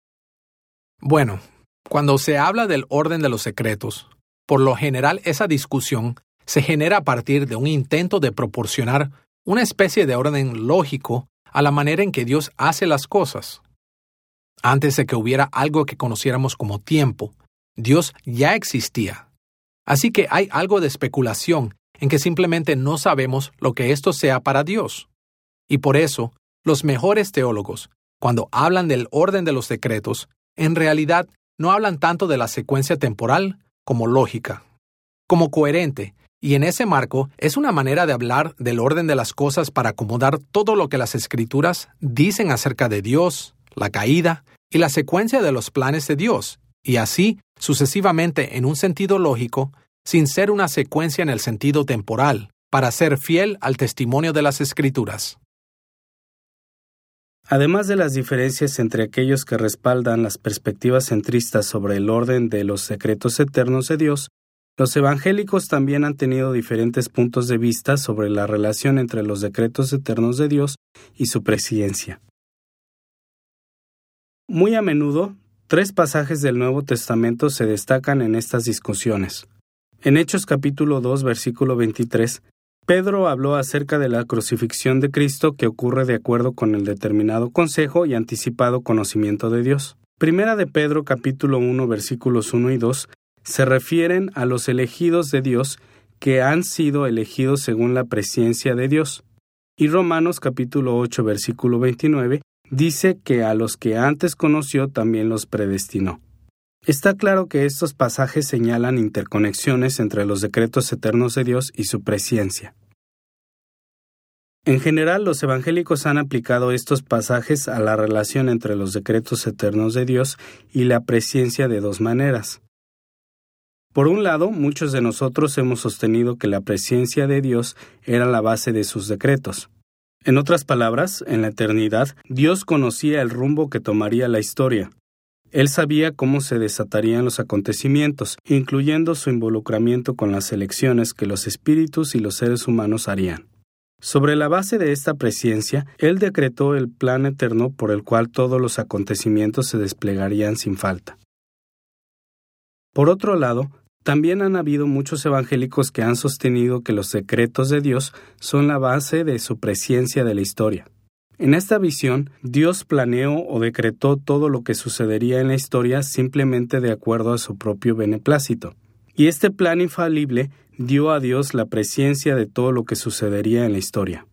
Bueno, cuando se habla del orden de los secretos, por lo general esa discusión se genera a partir de un intento de proporcionar una especie de orden lógico a la manera en que Dios hace las cosas. Antes de que hubiera algo que conociéramos como tiempo, Dios ya existía. Así que hay algo de especulación en que simplemente no sabemos lo que esto sea para Dios. Y por eso, los mejores teólogos, cuando hablan del orden de los decretos, en realidad no hablan tanto de la secuencia temporal como lógica, como coherente. Y en ese marco es una manera de hablar del orden de las cosas para acomodar todo lo que las Escrituras dicen acerca de Dios, la caída y la secuencia de los planes de Dios, y así sucesivamente en un sentido lógico, sin ser una secuencia en el sentido temporal, para ser fiel al testimonio de las Escrituras. Además de las diferencias entre aquellos que respaldan las perspectivas centristas sobre el orden de los decretos eternos de Dios, los evangélicos también han tenido diferentes puntos de vista sobre la relación entre los decretos eternos de Dios y su presciencia. Muy a menudo, tres pasajes del Nuevo Testamento se destacan en estas discusiones. En Hechos capítulo dos, versículo veintitrés, Pedro habló acerca de la crucifixión de Cristo que ocurre de acuerdo con el determinado consejo y anticipado conocimiento de Dios. Primera de Pedro capítulo uno, versículos uno y dos, se refieren a los elegidos de Dios que han sido elegidos según la presciencia de Dios. Y Romanos capítulo ocho, versículo veintinueve, dice que a los que antes conoció también los predestinó. Está claro que estos pasajes señalan interconexiones entre los decretos eternos de Dios y su presciencia. En general, los evangélicos han aplicado estos pasajes a la relación entre los decretos eternos de Dios y la presciencia de dos maneras. Por un lado, muchos de nosotros hemos sostenido que la presciencia de Dios era la base de sus decretos. En otras palabras, en la eternidad, Dios conocía el rumbo que tomaría la historia. Él sabía cómo se desatarían los acontecimientos, incluyendo su involucramiento con las elecciones que los espíritus y los seres humanos harían. Sobre la base de esta presciencia, Él decretó el plan eterno por el cual todos los acontecimientos se desplegarían sin falta. Por otro lado, también han habido muchos evangélicos que han sostenido que los decretos de Dios son la base de su presciencia de la historia. En esta visión, Dios planeó o decretó todo lo que sucedería en la historia simplemente de acuerdo a su propio beneplácito. Y este plan infalible dio a Dios la presciencia de todo lo que sucedería en la historia.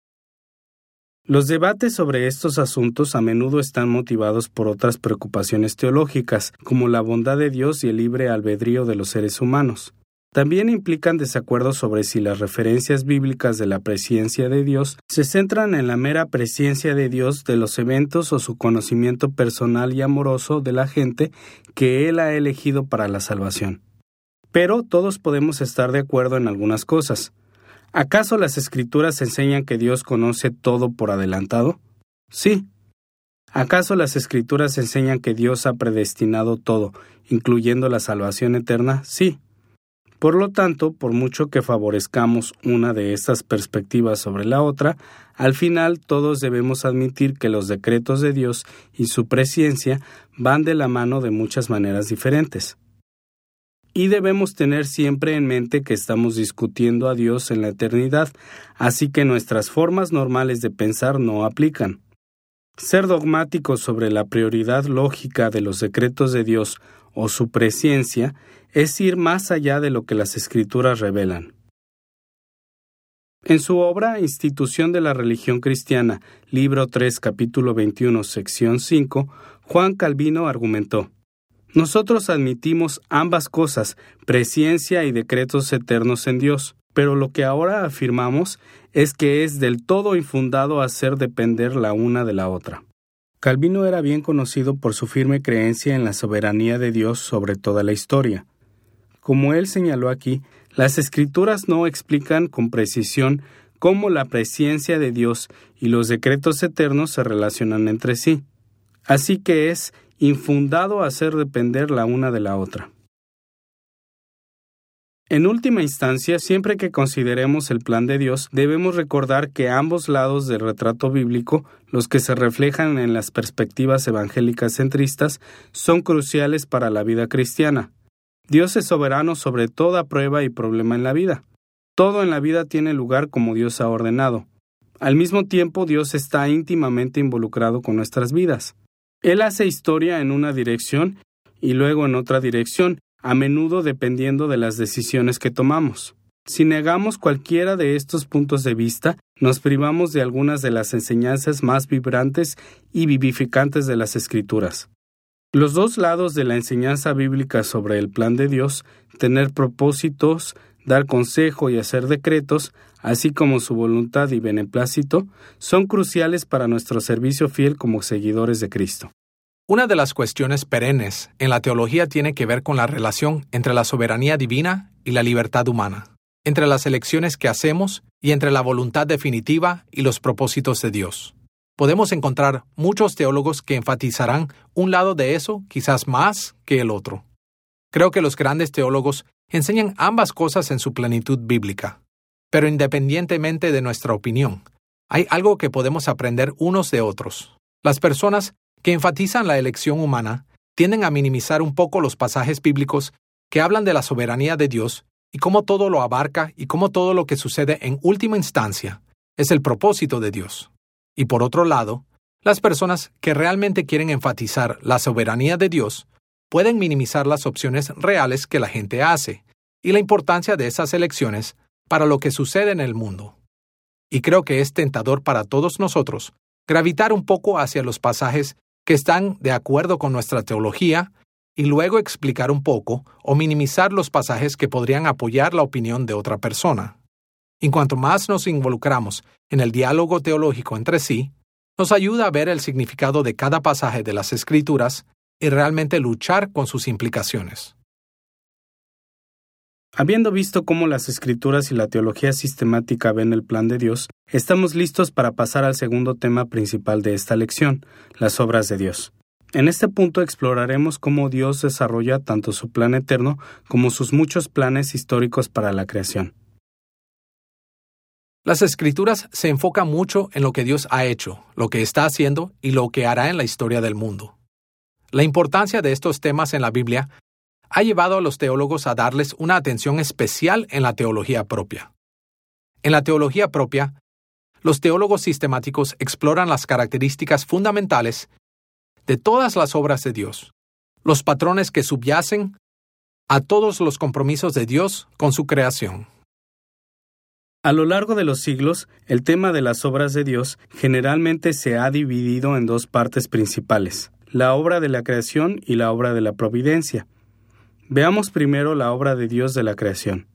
Los debates sobre estos asuntos a menudo están motivados por otras preocupaciones teológicas, como la bondad de Dios y el libre albedrío de los seres humanos. También implican desacuerdos sobre si las referencias bíblicas de la presciencia de Dios se centran en la mera presciencia de Dios de los eventos o su conocimiento personal y amoroso de la gente que Él ha elegido para la salvación. Pero todos podemos estar de acuerdo en algunas cosas. ¿Acaso las Escrituras enseñan que Dios conoce todo por adelantado? Sí. ¿Acaso las Escrituras enseñan que Dios ha predestinado todo, incluyendo la salvación eterna? Sí. Por lo tanto, por mucho que favorezcamos una de estas perspectivas sobre la otra, al final todos debemos admitir que los decretos de Dios y su presciencia van de la mano de muchas maneras diferentes. Y debemos tener siempre en mente que estamos discutiendo a Dios en la eternidad, así que nuestras formas normales de pensar no aplican. Ser dogmáticos sobre la prioridad lógica de los decretos de Dios o su presciencia es ir más allá de lo que las Escrituras revelan. En su obra Institución de la Religión Cristiana, libro tres, capítulo veintiuno, sección cinco, Juan Calvino argumentó: nosotros admitimos ambas cosas, presciencia y decretos eternos en Dios, pero lo que ahora afirmamos es que es del todo infundado hacer depender la una de la otra. Calvino era bien conocido por su firme creencia en la soberanía de Dios sobre toda la historia. Como él señaló aquí, las Escrituras no explican con precisión cómo la presciencia de Dios y los decretos eternos se relacionan entre sí. Así que es infundado hacer depender la una de la otra. En última instancia, siempre que consideremos el plan de Dios, debemos recordar que ambos lados del retrato bíblico, los que se reflejan en las perspectivas evangélicas centristas, son cruciales para la vida cristiana. Dios es soberano sobre toda prueba y problema en la vida. Todo en la vida tiene lugar como Dios ha ordenado. Al mismo tiempo, Dios está íntimamente involucrado con nuestras vidas. Él hace historia en una dirección y luego en otra dirección, a menudo dependiendo de las decisiones que tomamos. Si negamos cualquiera de estos puntos de vista, nos privamos de algunas de las enseñanzas más vibrantes y vivificantes de las Escrituras. Los dos lados de la enseñanza bíblica sobre el plan de Dios, tener propósitos, dar consejo y hacer decretos, así como su voluntad y beneplácito, son cruciales para nuestro servicio fiel como seguidores de Cristo. Una de las cuestiones perennes en la teología tiene que ver con la relación entre la soberanía divina y la libertad humana, entre las elecciones que hacemos y entre la voluntad definitiva y los propósitos de Dios. Podemos encontrar muchos teólogos que enfatizarán un lado de eso quizás más que el otro. Creo que los grandes teólogos enseñan ambas cosas en su plenitud bíblica. Pero independientemente de nuestra opinión, hay algo que podemos aprender unos de otros. Las personas que enfatizan la elección humana tienden a minimizar un poco los pasajes bíblicos que hablan de la soberanía de Dios y cómo todo lo abarca y cómo todo lo que sucede en última instancia es el propósito de Dios. Y por otro lado, las personas que realmente quieren enfatizar la soberanía de Dios pueden minimizar las opciones reales que la gente hace y la importancia de esas elecciones para lo que sucede en el mundo. Y creo que es tentador para todos nosotros gravitar un poco hacia los pasajes que están de acuerdo con nuestra teología y luego explicar un poco o minimizar los pasajes que podrían apoyar la opinión de otra persona. Y cuanto más nos involucramos en el diálogo teológico entre sí, nos ayuda a ver el significado de cada pasaje de las Escrituras y realmente luchar con sus implicaciones. Habiendo visto cómo las Escrituras y la teología sistemática ven el plan de Dios, estamos listos para pasar al segundo tema principal de esta lección, las obras de Dios. En este punto exploraremos cómo Dios desarrolla tanto su plan eterno como sus muchos planes históricos para la creación. Las Escrituras se enfocan mucho en lo que Dios ha hecho, lo que está haciendo y lo que hará en la historia del mundo. La importancia de estos temas en la Biblia ha llevado a los teólogos a darles una atención especial en la teología propia. En la teología propia, los teólogos sistemáticos exploran las características fundamentales de todas las obras de Dios, los patrones que subyacen a todos los compromisos de Dios con su creación. A lo largo de los siglos, el tema de las obras de Dios generalmente se ha dividido en dos partes principales, la obra de la creación y la obra de la providencia. Veamos primero la obra de Dios de la creación.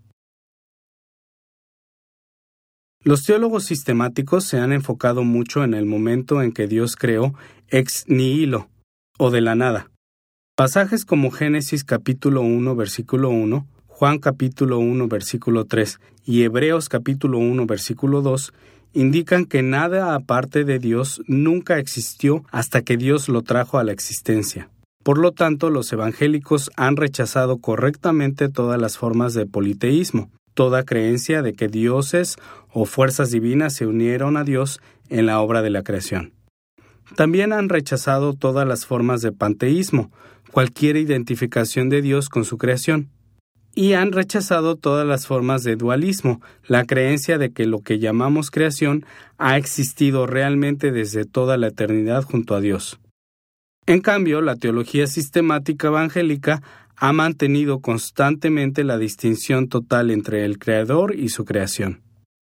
Los teólogos sistemáticos se han enfocado mucho en el momento en que Dios creó ex nihilo, o de la nada. Pasajes como Génesis capítulo uno, versículo uno, Juan capítulo uno, versículo tres y Hebreos capítulo uno, versículo dos, indican que nada aparte de Dios nunca existió hasta que Dios lo trajo a la existencia. Por lo tanto, los evangélicos han rechazado correctamente todas las formas de politeísmo, toda creencia de que dioses o fuerzas divinas se unieron a Dios en la obra de la creación. También han rechazado todas las formas de panteísmo, cualquier identificación de Dios con su creación. Y han rechazado todas las formas de dualismo, la creencia de que lo que llamamos creación ha existido realmente desde toda la eternidad junto a Dios. En cambio, la teología sistemática evangélica ha mantenido constantemente la distinción total entre el Creador y su creación.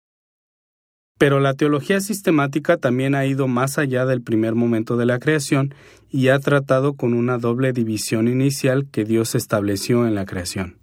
Pero la teología sistemática también ha ido más allá del primer momento de la creación y ha tratado con una doble división inicial que Dios estableció en la creación.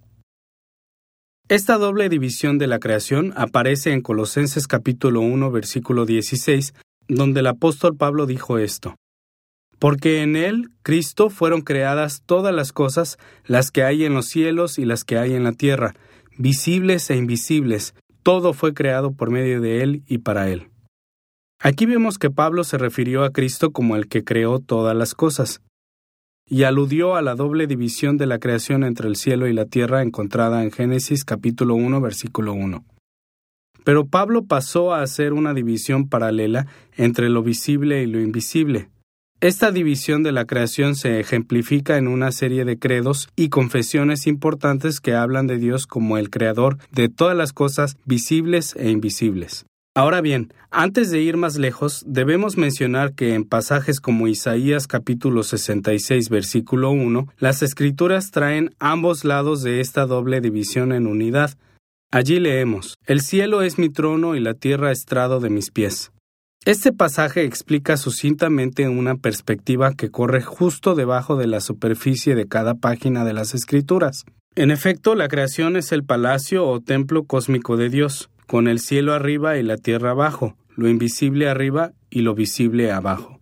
Esta doble división de la creación aparece en Colosenses capítulo uno, versículo dieciséis, donde el apóstol Pablo dijo esto: Porque en Él, Cristo, fueron creadas todas las cosas, las que hay en los cielos y las que hay en la tierra, visibles e invisibles. Todo fue creado por medio de Él y para Él. Aquí vemos que Pablo se refirió a Cristo como el que creó todas las cosas, y aludió a la doble división de la creación entre el cielo y la tierra encontrada en Génesis capítulo uno, versículo uno. Pero Pablo pasó a hacer una división paralela entre lo visible y lo invisible. Esta división de la creación se ejemplifica en una serie de credos y confesiones importantes que hablan de Dios como el creador de todas las cosas visibles e invisibles. Ahora bien, antes de ir más lejos, debemos mencionar que en pasajes como Isaías capítulo sesenta y seis, versículo uno, las Escrituras traen ambos lados de esta doble división en unidad. Allí leemos: El cielo es mi trono y la tierra estrado de mis pies. Este pasaje explica sucintamente una perspectiva que corre justo debajo de la superficie de cada página de las Escrituras. En efecto, la creación es el palacio o templo cósmico de Dios, con el cielo arriba y la tierra abajo, lo invisible arriba y lo visible abajo.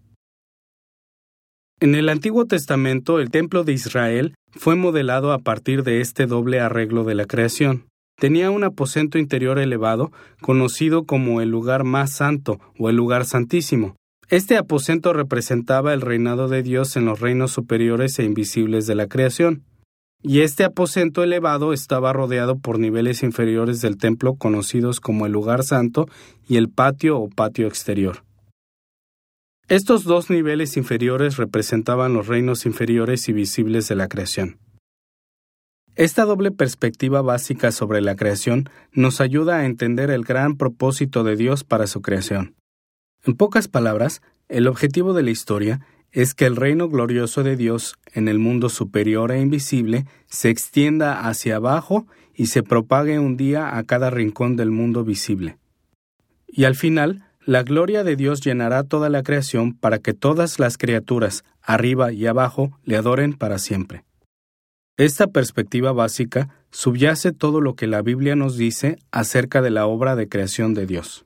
En el Antiguo Testamento, el templo de Israel fue modelado a partir de este doble arreglo de la creación. Tenía un aposento interior elevado, conocido como el lugar más santo o el lugar santísimo. Este aposento representaba el reinado de Dios en los reinos superiores e invisibles de la creación. Y este aposento elevado estaba rodeado por niveles inferiores del templo conocidos como el lugar santo y el patio o patio exterior. Estos dos niveles inferiores representaban los reinos inferiores y visibles de la creación. Esta doble perspectiva básica sobre la creación nos ayuda a entender el gran propósito de Dios para su creación. En pocas palabras, el objetivo de la historia es que el reino glorioso de Dios en el mundo superior e invisible se extienda hacia abajo y se propague un día a cada rincón del mundo visible. Y al final, la gloria de Dios llenará toda la creación para que todas las criaturas, arriba y abajo, le adoren para siempre. Esta perspectiva básica subyace todo lo que la Biblia nos dice acerca de la obra de creación de Dios.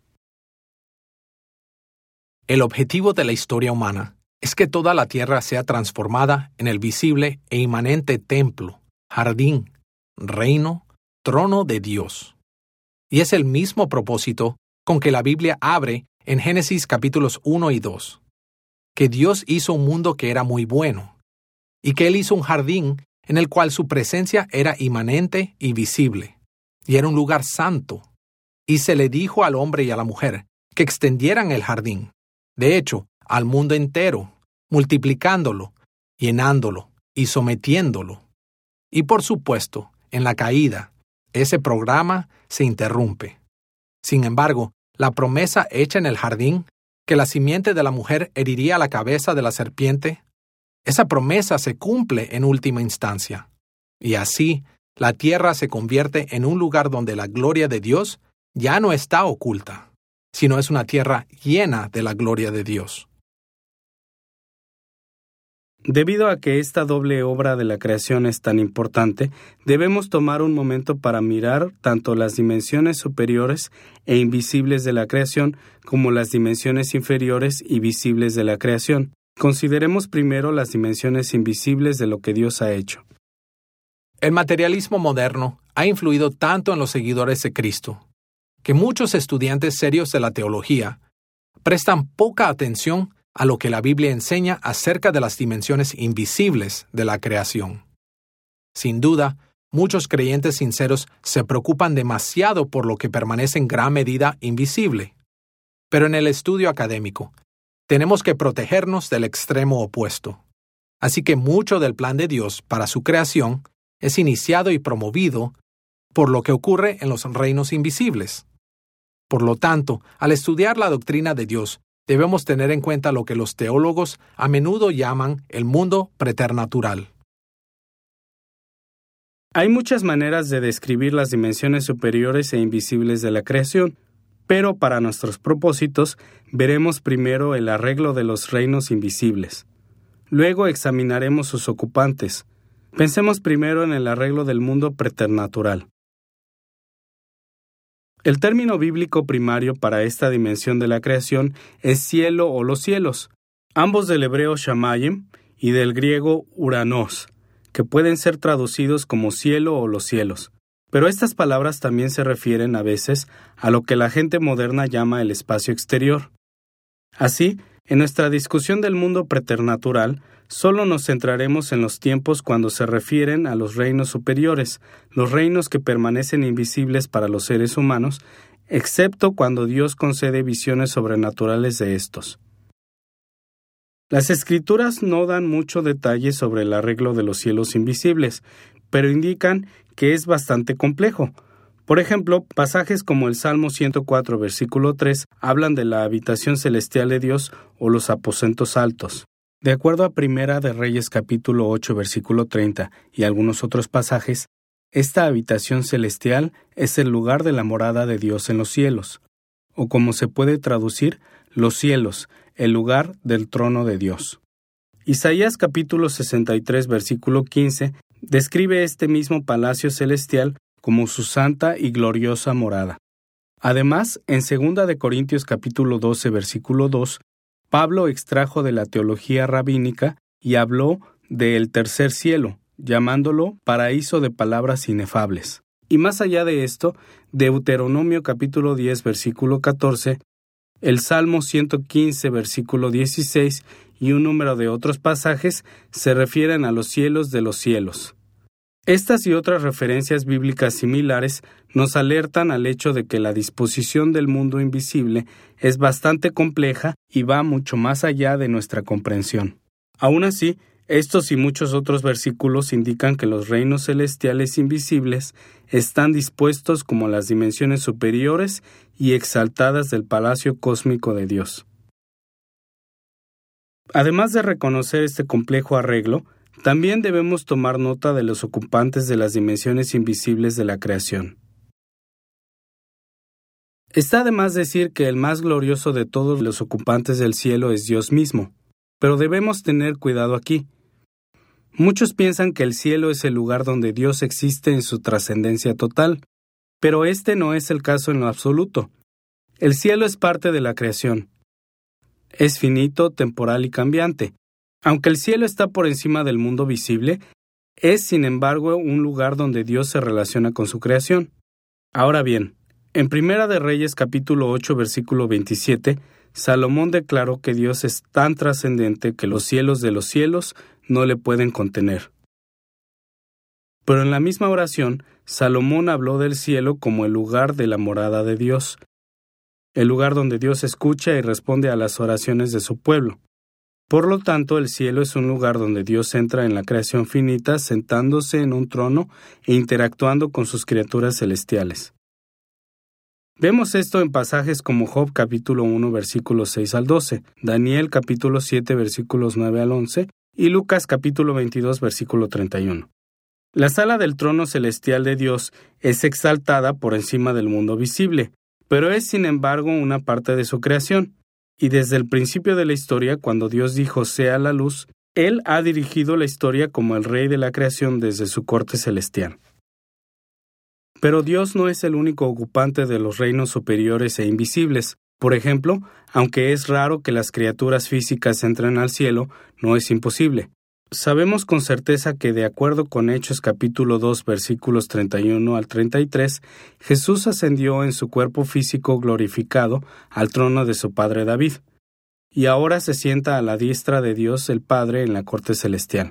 El objetivo de la historia humana es que toda la tierra sea transformada en el visible e inmanente templo, jardín, reino, trono de Dios. Y es el mismo propósito con que la Biblia abre en Génesis capítulos uno y dos, que Dios hizo un mundo que era muy bueno, y que Él hizo un jardín en el cual su presencia era inmanente y visible, y era un lugar santo, y se le dijo al hombre y a la mujer que extendieran el jardín, de hecho, al mundo entero, multiplicándolo, llenándolo y sometiéndolo. Y por supuesto, en la caída, ese programa se interrumpe. Sin embargo, la promesa hecha en el jardín, que la simiente de la mujer heriría la cabeza de la serpiente, esa promesa se cumple en última instancia. Y así, la tierra se convierte en un lugar donde la gloria de Dios ya no está oculta, sino es una tierra llena de la gloria de Dios. Debido a que esta doble obra de la creación es tan importante, debemos tomar un momento para mirar tanto las dimensiones superiores e invisibles de la creación como las dimensiones inferiores y visibles de la creación. Consideremos primero las dimensiones invisibles de lo que Dios ha hecho. El materialismo moderno ha influido tanto en los seguidores de Cristo, que muchos estudiantes serios de la teología prestan poca atención a lo que la Biblia enseña acerca de las dimensiones invisibles de la creación. Sin duda, muchos creyentes sinceros se preocupan demasiado por lo que permanece en gran medida invisible. Pero en el estudio académico, tenemos que protegernos del extremo opuesto. Así que mucho del plan de Dios para su creación es iniciado y promovido por lo que ocurre en los reinos invisibles. Por lo tanto, al estudiar la doctrina de Dios, debemos tener en cuenta lo que los teólogos a menudo llaman el mundo preternatural. Hay muchas maneras de describir las dimensiones superiores e invisibles de la creación, pero para nuestros propósitos veremos primero el arreglo de los reinos invisibles. Luego examinaremos sus ocupantes. Pensemos primero en el arreglo del mundo preternatural. El término bíblico primario para esta dimensión de la creación es cielo o los cielos, ambos del hebreo shamayim y del griego uranos, que pueden ser traducidos como cielo o los cielos. Pero estas palabras también se refieren a veces a lo que la gente moderna llama el espacio exterior. Así, en nuestra discusión del mundo preternatural, solo nos centraremos en los tiempos cuando se refieren a los reinos superiores, los reinos que permanecen invisibles para los seres humanos, excepto cuando Dios concede visiones sobrenaturales de estos. Las Escrituras no dan mucho detalle sobre el arreglo de los cielos invisibles, pero indican que es bastante complejo. Por ejemplo, pasajes como el Salmo ciento cuatro, versículo tres, hablan de la habitación celestial de Dios o los aposentos altos. De acuerdo a Primera de Reyes capítulo ocho, versículo treinta y algunos otros pasajes, esta habitación celestial es el lugar de la morada de Dios en los cielos, o como se puede traducir, los cielos, el lugar del trono de Dios. Isaías capítulo sesenta y tres, versículo quince, describe este mismo palacio celestial como su santa y gloriosa morada. Además, en Segunda de Corintios capítulo doce, versículo dos, Pablo extrajo de la teología rabínica y habló del tercer cielo, llamándolo paraíso de palabras inefables. Y más allá de esto, Deuteronomio capítulo diez, versículo catorce, el Salmo ciento quince, versículo dieciséis y un número de otros pasajes se refieren a los cielos de los cielos. Estas y otras referencias bíblicas similares nos alertan al hecho de que la disposición del mundo invisible es bastante compleja y va mucho más allá de nuestra comprensión. Aún así, estos y muchos otros versículos indican que los reinos celestiales invisibles están dispuestos como las dimensiones superiores y exaltadas del palacio cósmico de Dios. Además de reconocer este complejo arreglo, también debemos tomar nota de los ocupantes de las dimensiones invisibles de la creación. Está de más decir que el más glorioso de todos los ocupantes del cielo es Dios mismo, pero debemos tener cuidado aquí. Muchos piensan que el cielo es el lugar donde Dios existe en su trascendencia total, pero este no es el caso en lo absoluto. El cielo es parte de la creación. Es finito, temporal y cambiante. Aunque el cielo está por encima del mundo visible, es, sin embargo, un lugar donde Dios se relaciona con su creación. Ahora bien, en Primera de Reyes capítulo ocho versículo veintisiete, Salomón declaró que Dios es tan trascendente que los cielos de los cielos no le pueden contener. Pero en la misma oración, Salomón habló del cielo como el lugar de la morada de Dios, el lugar donde Dios escucha y responde a las oraciones de su pueblo. Por lo tanto, el cielo es un lugar donde Dios entra en la creación finita, sentándose en un trono e interactuando con sus criaturas celestiales. Vemos esto en pasajes como Job capítulo uno versículos seis al doce, Daniel capítulo siete versículos nueve al once y Lucas capítulo veintidós versículo treinta y uno. La sala del trono celestial de Dios es exaltada por encima del mundo visible, pero es sin embargo una parte de su creación. Y desde el principio de la historia, cuando Dios dijo sea la luz, Él ha dirigido la historia como el Rey de la creación desde su corte celestial. Pero Dios no es el único ocupante de los reinos superiores e invisibles. Por ejemplo, aunque es raro que las criaturas físicas entren al cielo, no es imposible. Sabemos con certeza que, de acuerdo con Hechos capítulo dos versículos treinta y uno al treinta y tres, Jesús ascendió en su cuerpo físico glorificado al trono de su padre David, y ahora se sienta a la diestra de Dios el Padre en la corte celestial.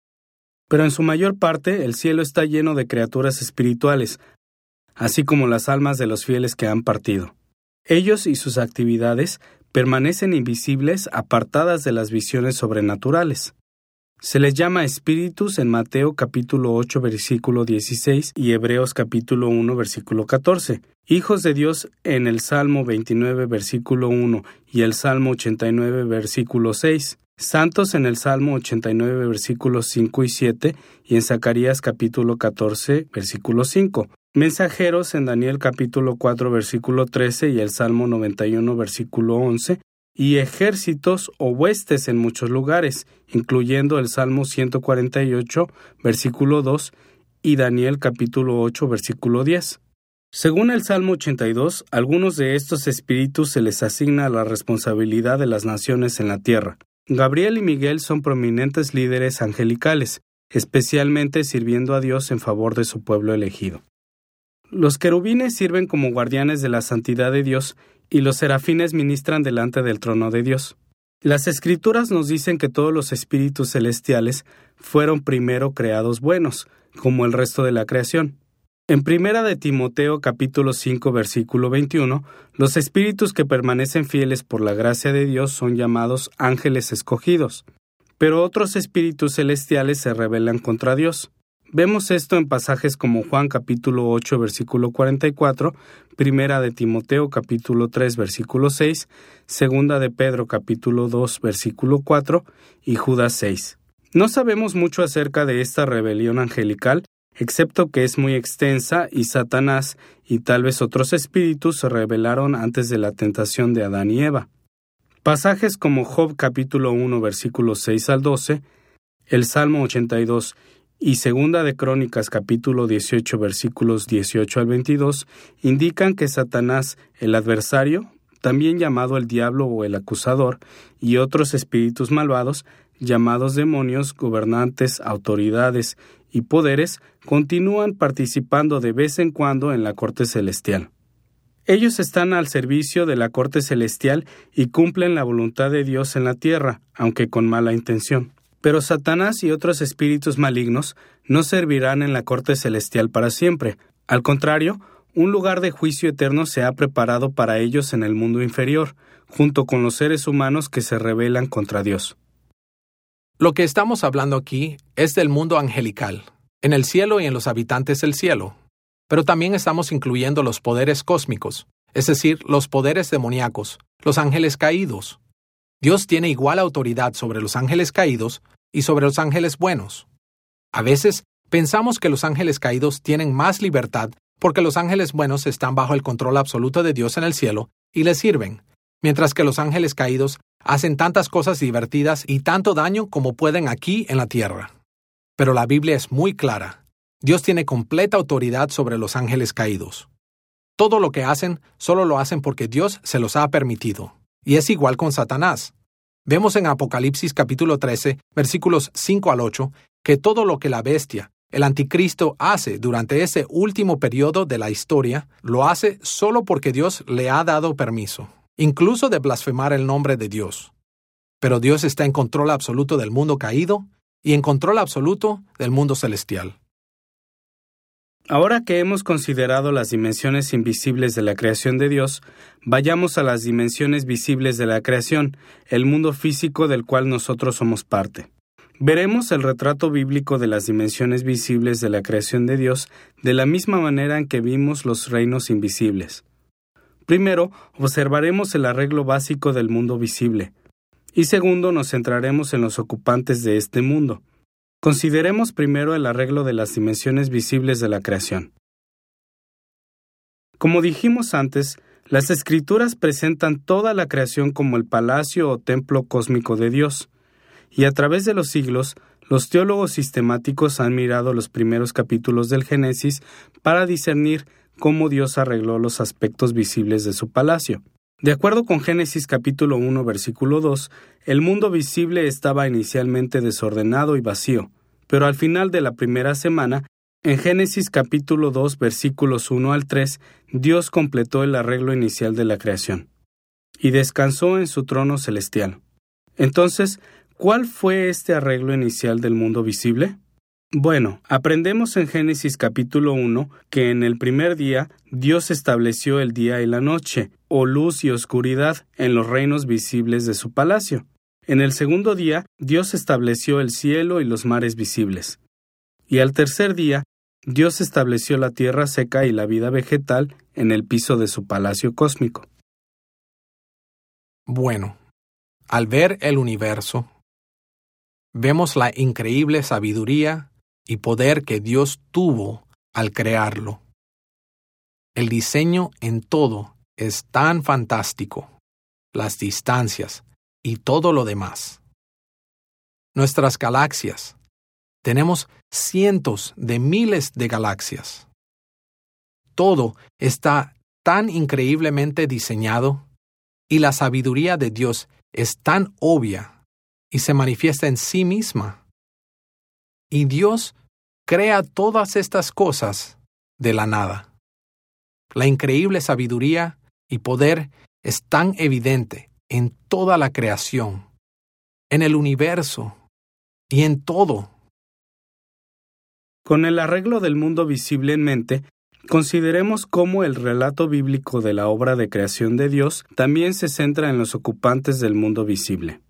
Pero en su mayor parte el cielo está lleno de criaturas espirituales, así como las almas de los fieles que han partido. Ellos y sus actividades permanecen invisibles, apartadas de las visiones sobrenaturales. Se les llama espíritus en Mateo capítulo ocho versículo dieciséis y Hebreos capítulo uno versículo catorce, hijos de Dios en el Salmo veintinueve versículo uno y el Salmo ochenta y nueve versículo seis, santos en el Salmo ochenta y nueve versículos cinco y siete y en Zacarías capítulo catorce versículo cinco, mensajeros en Daniel capítulo cuatro versículo trece y el Salmo noventa y uno versículo once, y ejércitos o huestes en muchos lugares, incluyendo el Salmo ciento cuarenta y ocho, versículo dos, y Daniel capítulo ocho, versículo diez. Según el Salmo ochenta y dos, algunos de estos espíritus se les asigna la responsabilidad de las naciones en la tierra. Gabriel y Miguel son prominentes líderes angelicales, especialmente sirviendo a Dios en favor de su pueblo elegido. Los querubines sirven como guardianes de la santidad de Dios y los serafines ministran delante del trono de Dios. Las Escrituras nos dicen que todos los espíritus celestiales fueron primero creados buenos, como el resto de la creación. En Primera de Timoteo capítulo cinco versículo veintiuno, los espíritus que permanecen fieles por la gracia de Dios son llamados ángeles escogidos, pero otros espíritus celestiales se rebelan contra Dios. Vemos esto en pasajes como Juan capítulo ocho versículo cuarenta y cuatro, Primera de Timoteo capítulo tres versículo seis, Segunda de Pedro capítulo dos versículo cuatro y Judas seis. No sabemos mucho acerca de esta rebelión angelical, excepto que es muy extensa y Satanás y tal vez otros espíritus se rebelaron antes de la tentación de Adán y Eva. Pasajes como Job capítulo uno versículos seis al doce, el Salmo ochenta y dos y Segunda de Crónicas capítulo dieciocho versículos dieciocho al veintidós indican que Satanás, el adversario, también llamado el diablo o el acusador, y otros espíritus malvados, llamados demonios, gobernantes, autoridades y poderes, continúan participando de vez en cuando en la corte celestial. Ellos están al servicio de la corte celestial y cumplen la voluntad de Dios en la tierra, aunque con mala intención. Pero Satanás y otros espíritus malignos no servirán en la corte celestial para siempre. Al contrario, un lugar de juicio eterno se ha preparado para ellos en el mundo inferior, junto con los seres humanos que se rebelan contra Dios. Lo que estamos hablando aquí es del mundo angelical, en el cielo y en los habitantes del cielo. Pero también estamos incluyendo los poderes cósmicos, es decir, los poderes demoníacos, los ángeles caídos. Dios tiene igual autoridad sobre los ángeles caídos y sobre los ángeles buenos. A veces pensamos que los ángeles caídos tienen más libertad porque los ángeles buenos están bajo el control absoluto de Dios en el cielo y les sirven, mientras que los ángeles caídos hacen tantas cosas divertidas y tanto daño como pueden aquí en la tierra. Pero la Biblia es muy clara. Dios tiene completa autoridad sobre los ángeles caídos. Todo lo que hacen, solo lo hacen porque Dios se los ha permitido. Y es igual con Satanás. Vemos en Apocalipsis capítulo trece, versículos cinco al ocho, que todo lo que la bestia, el anticristo, hace durante ese último periodo de la historia, lo hace solo porque Dios le ha dado permiso, incluso de blasfemar el nombre de Dios. Pero Dios está en control absoluto del mundo caído y en control absoluto del mundo celestial. Ahora que hemos considerado las dimensiones invisibles de la creación de Dios, vayamos a las dimensiones visibles de la creación, el mundo físico del cual nosotros somos parte. Veremos el retrato bíblico de las dimensiones visibles de la creación de Dios de la misma manera en que vimos los reinos invisibles. Primero, observaremos el arreglo básico del mundo visible. Y segundo, nos centraremos en los ocupantes de este mundo. Consideremos primero el arreglo de las dimensiones visibles de la creación. Como dijimos antes, las Escrituras presentan toda la creación como el palacio o templo cósmico de Dios, y a través de los siglos, los teólogos sistemáticos han mirado los primeros capítulos del Génesis para discernir cómo Dios arregló los aspectos visibles de su palacio. De acuerdo con Génesis capítulo uno, versículo dos, el mundo visible estaba inicialmente desordenado y vacío, pero al final de la primera semana, en Génesis capítulo dos, versículos uno al tres, Dios completó el arreglo inicial de la creación y descansó en su trono celestial. Entonces, ¿cuál fue este arreglo inicial del mundo visible? Bueno, aprendemos en Génesis capítulo uno que en el primer día Dios estableció el día y la noche, o luz y oscuridad, en los reinos visibles de su palacio. En el segundo día, Dios estableció el cielo y los mares visibles. Y al tercer día, Dios estableció la tierra seca y la vida vegetal en el piso de su palacio cósmico. Bueno, al ver el universo, vemos la increíble sabiduría y poder que Dios tuvo al crearlo. El diseño en todo es tan fantástico, las distancias y todo lo demás. Nuestras galaxias. Tenemos cientos de miles de galaxias. Todo está tan increíblemente diseñado y la sabiduría de Dios es tan obvia y se manifiesta en sí misma. Y Dios crea todas estas cosas de la nada. La increíble sabiduría y poder es tan evidente en toda la creación, en el universo y en todo. Con el arreglo del mundo visible en mente, consideremos cómo el relato bíblico de la obra de creación de Dios también se centra en los ocupantes del mundo visible.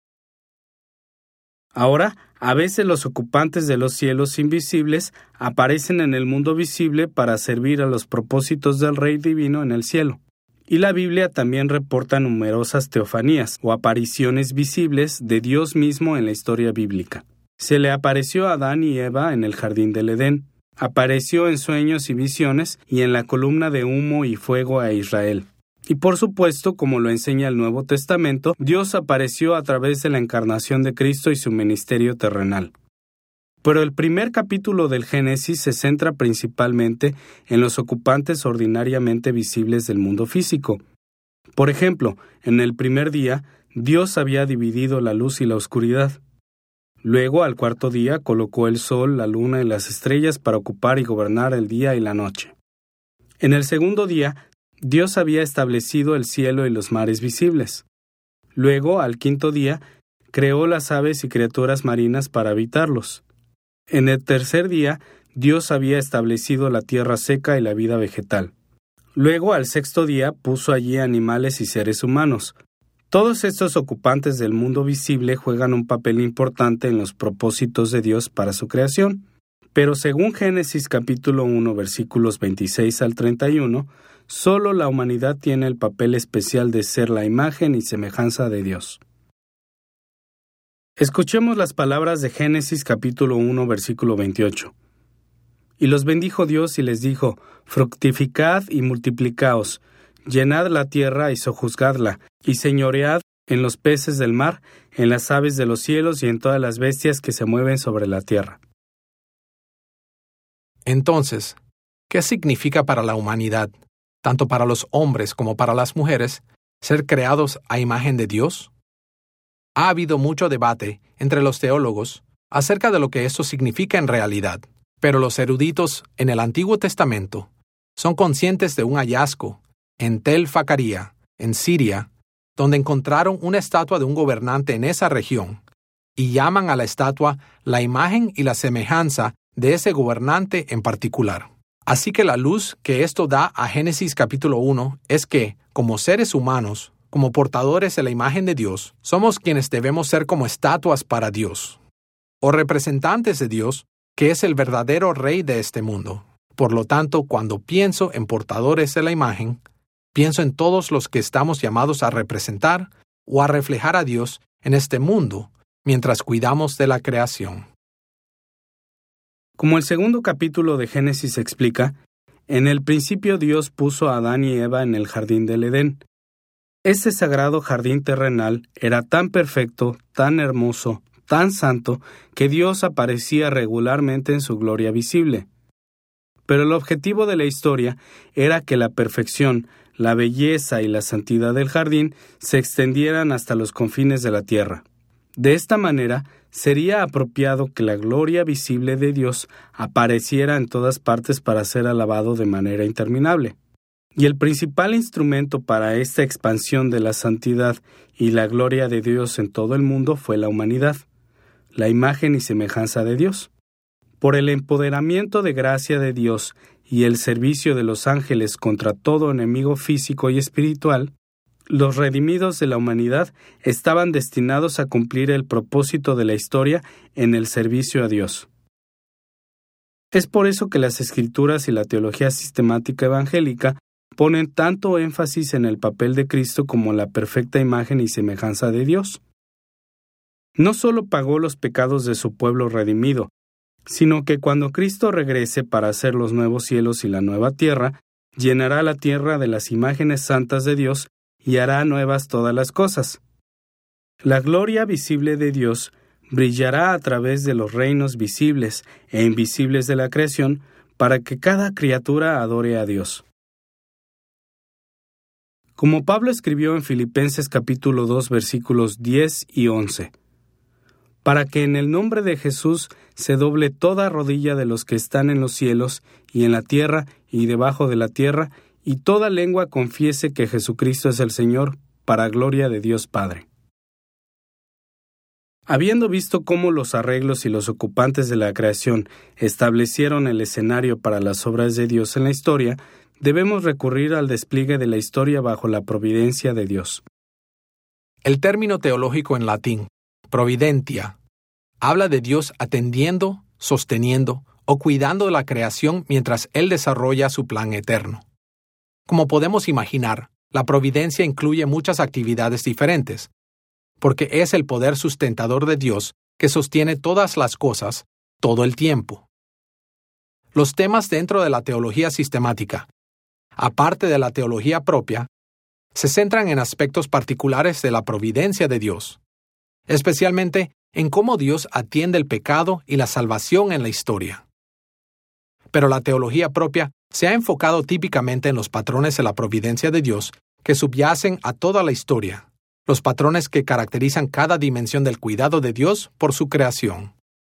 Ahora, a veces los ocupantes de los cielos invisibles aparecen en el mundo visible para servir a los propósitos del Rey Divino en el cielo. Y la Biblia también reporta numerosas teofanías o apariciones visibles de Dios mismo en la historia bíblica. Se le apareció a Adán y Eva en el jardín del Edén, apareció en sueños y visiones y en la columna de humo y fuego a Israel. Y por supuesto, como lo enseña el Nuevo Testamento, Dios apareció a través de la encarnación de Cristo y su ministerio terrenal. Pero el primer capítulo del Génesis se centra principalmente en los ocupantes ordinariamente visibles del mundo físico. Por ejemplo, en el primer día, Dios había dividido la luz y la oscuridad. Luego, al cuarto día, colocó el sol, la luna y las estrellas para ocupar y gobernar el día y la noche. En el segundo día, Dios había establecido el cielo y los mares visibles. Luego, al quinto día, creó las aves y criaturas marinas para habitarlos. En el tercer día, Dios había establecido la tierra seca y la vida vegetal. Luego, al sexto día, puso allí animales y seres humanos. Todos estos ocupantes del mundo visible juegan un papel importante en los propósitos de Dios para su creación. Pero según Génesis capítulo uno, versículos veintiséis al treinta y uno, solo la humanidad tiene el papel especial de ser la imagen y semejanza de Dios. Escuchemos las palabras de Génesis capítulo uno, versículo veintiocho. Y los bendijo Dios y les dijo: fructificad y multiplicaos, llenad la tierra y sojuzgadla, y señoread en los peces del mar, en las aves de los cielos y en todas las bestias que se mueven sobre la tierra. Entonces, ¿qué significa para la humanidad, tanto para los hombres como para las mujeres, ser creados a imagen de Dios? Ha habido mucho debate entre los teólogos acerca de lo que esto significa en realidad, pero los eruditos en el Antiguo Testamento son conscientes de un hallazgo en Tel Facaría, en Siria, donde encontraron una estatua de un gobernante en esa región, y llaman a la estatua la imagen y la semejanza de ese gobernante en particular. Así que la luz que esto da a Génesis capítulo uno es que, como seres humanos, como portadores de la imagen de Dios, somos quienes debemos ser como estatuas para Dios, o representantes de Dios, que es el verdadero Rey de este mundo. Por lo tanto, cuando pienso en portadores de la imagen, pienso en todos los que estamos llamados a representar o a reflejar a Dios en este mundo, mientras cuidamos de la creación. Como el segundo capítulo de Génesis explica, en el principio Dios puso a Adán y Eva en el jardín del Edén. Este sagrado jardín terrenal era tan perfecto, tan hermoso, tan santo, que Dios aparecía regularmente en su gloria visible. Pero el objetivo de la historia era que la perfección, la belleza y la santidad del jardín se extendieran hasta los confines de la tierra. De esta manera, sería apropiado que la gloria visible de Dios apareciera en todas partes para ser alabado de manera interminable. Y el principal instrumento para esta expansión de la santidad y la gloria de Dios en todo el mundo fue la humanidad, la imagen y semejanza de Dios. Por el empoderamiento de gracia de Dios y el servicio de los ángeles contra todo enemigo físico y espiritual, los redimidos de la humanidad estaban destinados a cumplir el propósito de la historia en el servicio a Dios. Es por eso que las Escrituras y la teología sistemática evangélica ponen tanto énfasis en el papel de Cristo como la perfecta imagen y semejanza de Dios. No solo pagó los pecados de su pueblo redimido, sino que cuando Cristo regrese para hacer los nuevos cielos y la nueva tierra, llenará la tierra de las imágenes santas de Dios y hará nuevas todas las cosas. La gloria visible de Dios brillará a través de los reinos visibles e invisibles de la creación para que cada criatura adore a Dios. Como Pablo escribió en Filipenses capítulo dos versículos diez y once, para que en el nombre de Jesús se doble toda rodilla de los que están en los cielos y en la tierra y debajo de la tierra, y toda lengua confiese que Jesucristo es el Señor, para gloria de Dios Padre. Habiendo visto cómo los arreglos y los ocupantes de la creación establecieron el escenario para las obras de Dios en la historia, debemos recurrir al despliegue de la historia bajo la providencia de Dios. El término teológico en latín, providentia, habla de Dios atendiendo, sosteniendo o cuidando de la creación mientras Él desarrolla su plan eterno. Como podemos imaginar, la providencia incluye muchas actividades diferentes, porque es el poder sustentador de Dios que sostiene todas las cosas todo el tiempo. Los temas dentro de la teología sistemática, aparte de la teología propia, se centran en aspectos particulares de la providencia de Dios, especialmente en cómo Dios atiende el pecado y la salvación en la historia. Pero la teología propia se ha enfocado típicamente en los patrones de la providencia de Dios que subyacen a toda la historia, los patrones que caracterizan cada dimensión del cuidado de Dios por su creación.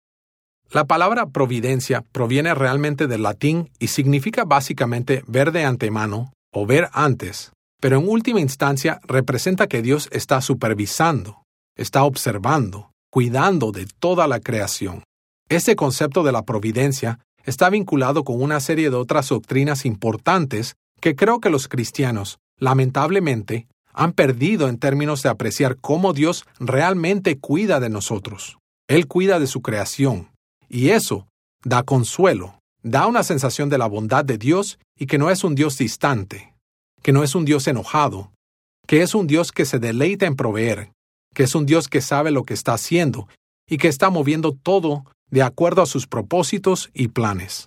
La palabra providencia proviene realmente del latín y significa básicamente ver de antemano o ver antes, pero en última instancia representa que Dios está supervisando, está observando, cuidando de toda la creación. Este concepto de la providencia está vinculado con una serie de otras doctrinas importantes que creo que los cristianos, lamentablemente, han perdido en términos de apreciar cómo Dios realmente cuida de nosotros. Él cuida de su creación, y eso da consuelo, da una sensación de la bondad de Dios y que no es un Dios distante, que no es un Dios enojado, que es un Dios que se deleita en proveer, que es un Dios que sabe lo que está haciendo y que está moviendo todo de acuerdo a sus propósitos y planes.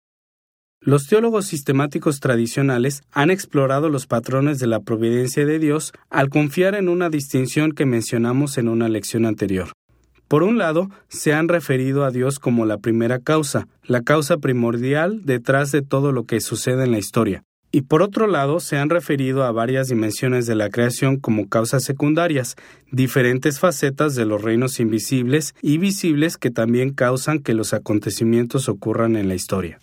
Los teólogos sistemáticos tradicionales han explorado los patrones de la providencia de Dios al confiar en una distinción que mencionamos en una lección anterior. Por un lado, se han referido a Dios como la primera causa, la causa primordial detrás de todo lo que sucede en la historia. Y por otro lado, se han referido a varias dimensiones de la creación como causas secundarias, diferentes facetas de los reinos invisibles y visibles que también causan que los acontecimientos ocurran en la historia.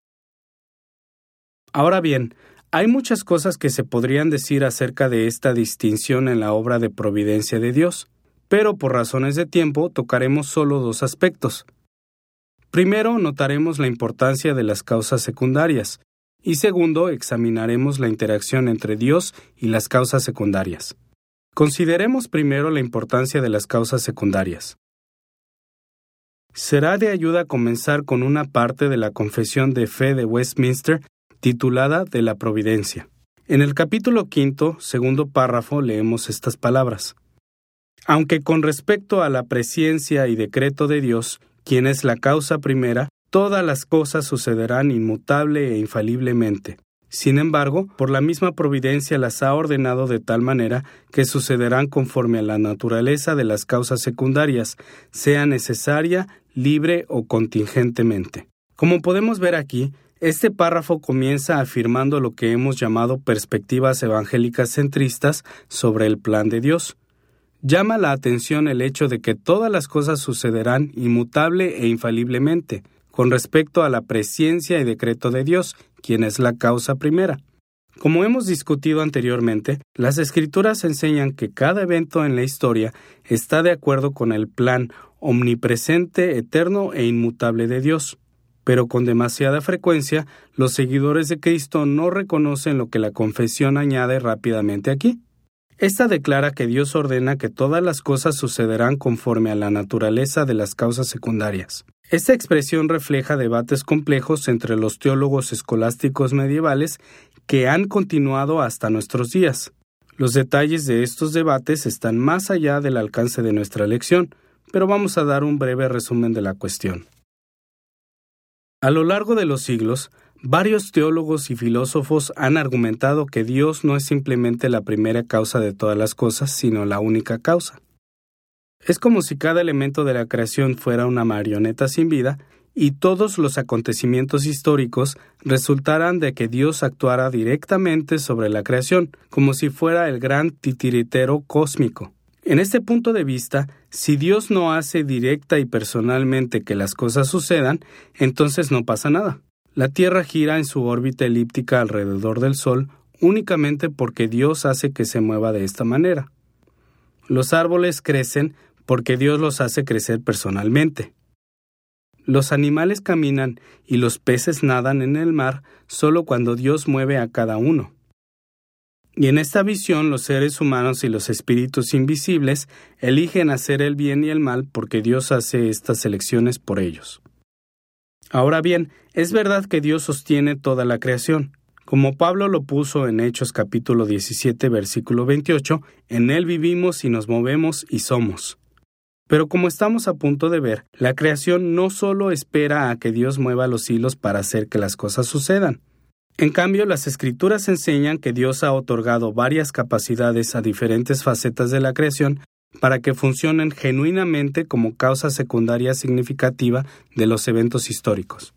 Ahora bien, hay muchas cosas que se podrían decir acerca de esta distinción en la obra de providencia de Dios, pero por razones de tiempo tocaremos solo dos aspectos. Primero, notaremos la importancia de las causas secundarias, y segundo, examinaremos la interacción entre Dios y las causas secundarias. Consideremos primero la importancia de las causas secundarias. Será de ayuda comenzar con una parte de la Confesión de Fe de Westminster titulada De la Providencia. En el capítulo quinto, segundo párrafo, leemos estas palabras. Aunque con respecto a la presciencia y decreto de Dios, quien es la causa primera, todas las cosas sucederán inmutable e infaliblemente. Sin embargo, por la misma providencia las ha ordenado de tal manera que sucederán conforme a la naturaleza de las causas secundarias, sea necesaria, libre o contingentemente. Como podemos ver aquí, este párrafo comienza afirmando lo que hemos llamado perspectivas evangélicas centristas sobre el plan de Dios. Llama la atención el hecho de que todas las cosas sucederán inmutable e infaliblemente, con respecto a la presciencia y decreto de Dios, quien es la causa primera. Como hemos discutido anteriormente, las Escrituras enseñan que cada evento en la historia está de acuerdo con el plan omnipresente, eterno e inmutable de Dios. Pero con demasiada frecuencia, los seguidores de Cristo no reconocen lo que la confesión añade rápidamente aquí. Esta declara que Dios ordena que todas las cosas sucederán conforme a la naturaleza de las causas secundarias. Esta expresión refleja debates complejos entre los teólogos escolásticos medievales que han continuado hasta nuestros días. Los detalles de estos debates están más allá del alcance de nuestra lección, pero vamos a dar un breve resumen de la cuestión. A lo largo de los siglos, varios teólogos y filósofos han argumentado que Dios no es simplemente la primera causa de todas las cosas, sino la única causa. Es como si cada elemento de la creación fuera una marioneta sin vida y todos los acontecimientos históricos resultaran de que Dios actuara directamente sobre la creación, como si fuera el gran titiritero cósmico. En este punto de vista, si Dios no hace directa y personalmente que las cosas sucedan, entonces no pasa nada. La Tierra gira en su órbita elíptica alrededor del Sol únicamente porque Dios hace que se mueva de esta manera. Los árboles crecen porque Dios los hace crecer personalmente. Los animales caminan y los peces nadan en el mar solo cuando Dios mueve a cada uno. Y en esta visión los seres humanos y los espíritus invisibles eligen hacer el bien y el mal porque Dios hace estas elecciones por ellos. Ahora bien, es verdad que Dios sostiene toda la creación. Como Pablo lo puso en Hechos capítulo diecisiete, versículo veintiocho, en Él vivimos y nos movemos y somos. Pero como estamos a punto de ver, la creación no solo espera a que Dios mueva los hilos para hacer que las cosas sucedan. En cambio, las Escrituras enseñan que Dios ha otorgado varias capacidades a diferentes facetas de la creación para que funcionen genuinamente como causa secundaria significativa de los eventos históricos.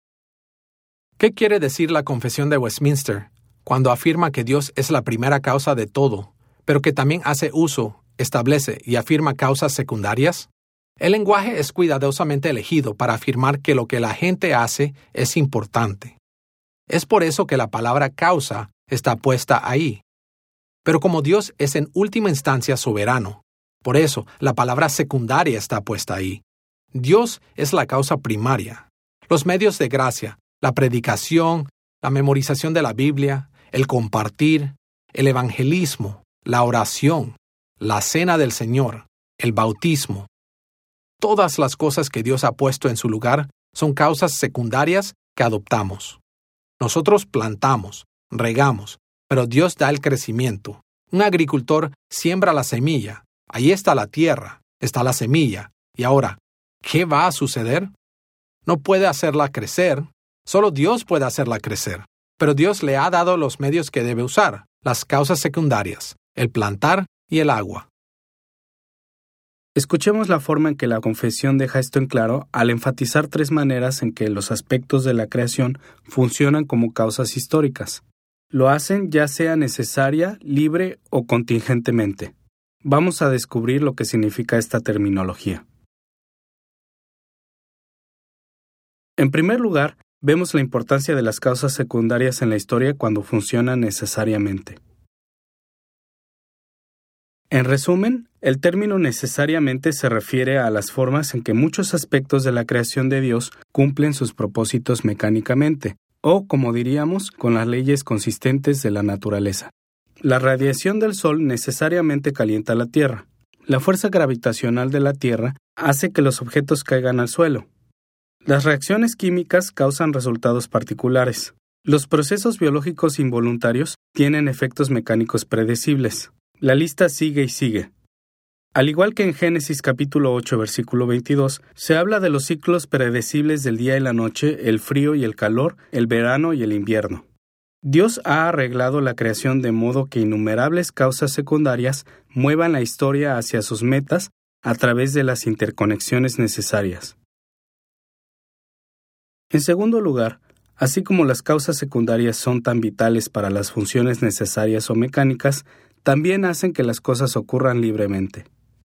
¿Qué quiere decir la Confesión de Westminster cuando afirma que Dios es la primera causa de todo, pero que también hace uso, establece y afirma causas secundarias? El lenguaje es cuidadosamente elegido para afirmar que lo que la gente hace es importante. Es por eso que la palabra causa está puesta ahí. Pero como Dios es en última instancia soberano, por eso la palabra secundaria está puesta ahí. Dios es la causa primaria. Los medios de gracia, la predicación, la memorización de la Biblia, el compartir, el evangelismo, la oración, la cena del Señor, el bautismo. Todas las cosas que Dios ha puesto en su lugar son causas secundarias que adoptamos. Nosotros plantamos, regamos, pero Dios da el crecimiento. Un agricultor siembra la semilla. Ahí está la tierra, está la semilla. Y ahora, ¿qué va a suceder? No puede hacerla crecer. Solo Dios puede hacerla crecer. Pero Dios le ha dado los medios que debe usar, las causas secundarias, el plantar y el agua. Escuchemos la forma en que la confesión deja esto en claro al enfatizar tres maneras en que los aspectos de la creación funcionan como causas históricas. Lo hacen ya sea necesaria, libre o contingentemente. Vamos a descubrir lo que significa esta terminología. En primer lugar, vemos la importancia de las causas secundarias en la historia cuando funcionan necesariamente. En resumen, el término necesariamente se refiere a las formas en que muchos aspectos de la creación de Dios cumplen sus propósitos mecánicamente, o, como diríamos, con las leyes consistentes de la naturaleza. La radiación del Sol necesariamente calienta la Tierra. La fuerza gravitacional de la Tierra hace que los objetos caigan al suelo. Las reacciones químicas causan resultados particulares. Los procesos biológicos involuntarios tienen efectos mecánicos predecibles. La lista sigue y sigue. Al igual que en Génesis capítulo ocho, versículo veintidós, se habla de los ciclos predecibles del día y la noche, el frío y el calor, el verano y el invierno. Dios ha arreglado la creación de modo que innumerables causas secundarias muevan la historia hacia sus metas a través de las interconexiones necesarias. En segundo lugar, así como las causas secundarias son tan vitales para las funciones necesarias o mecánicas, también hacen que las cosas ocurran libremente.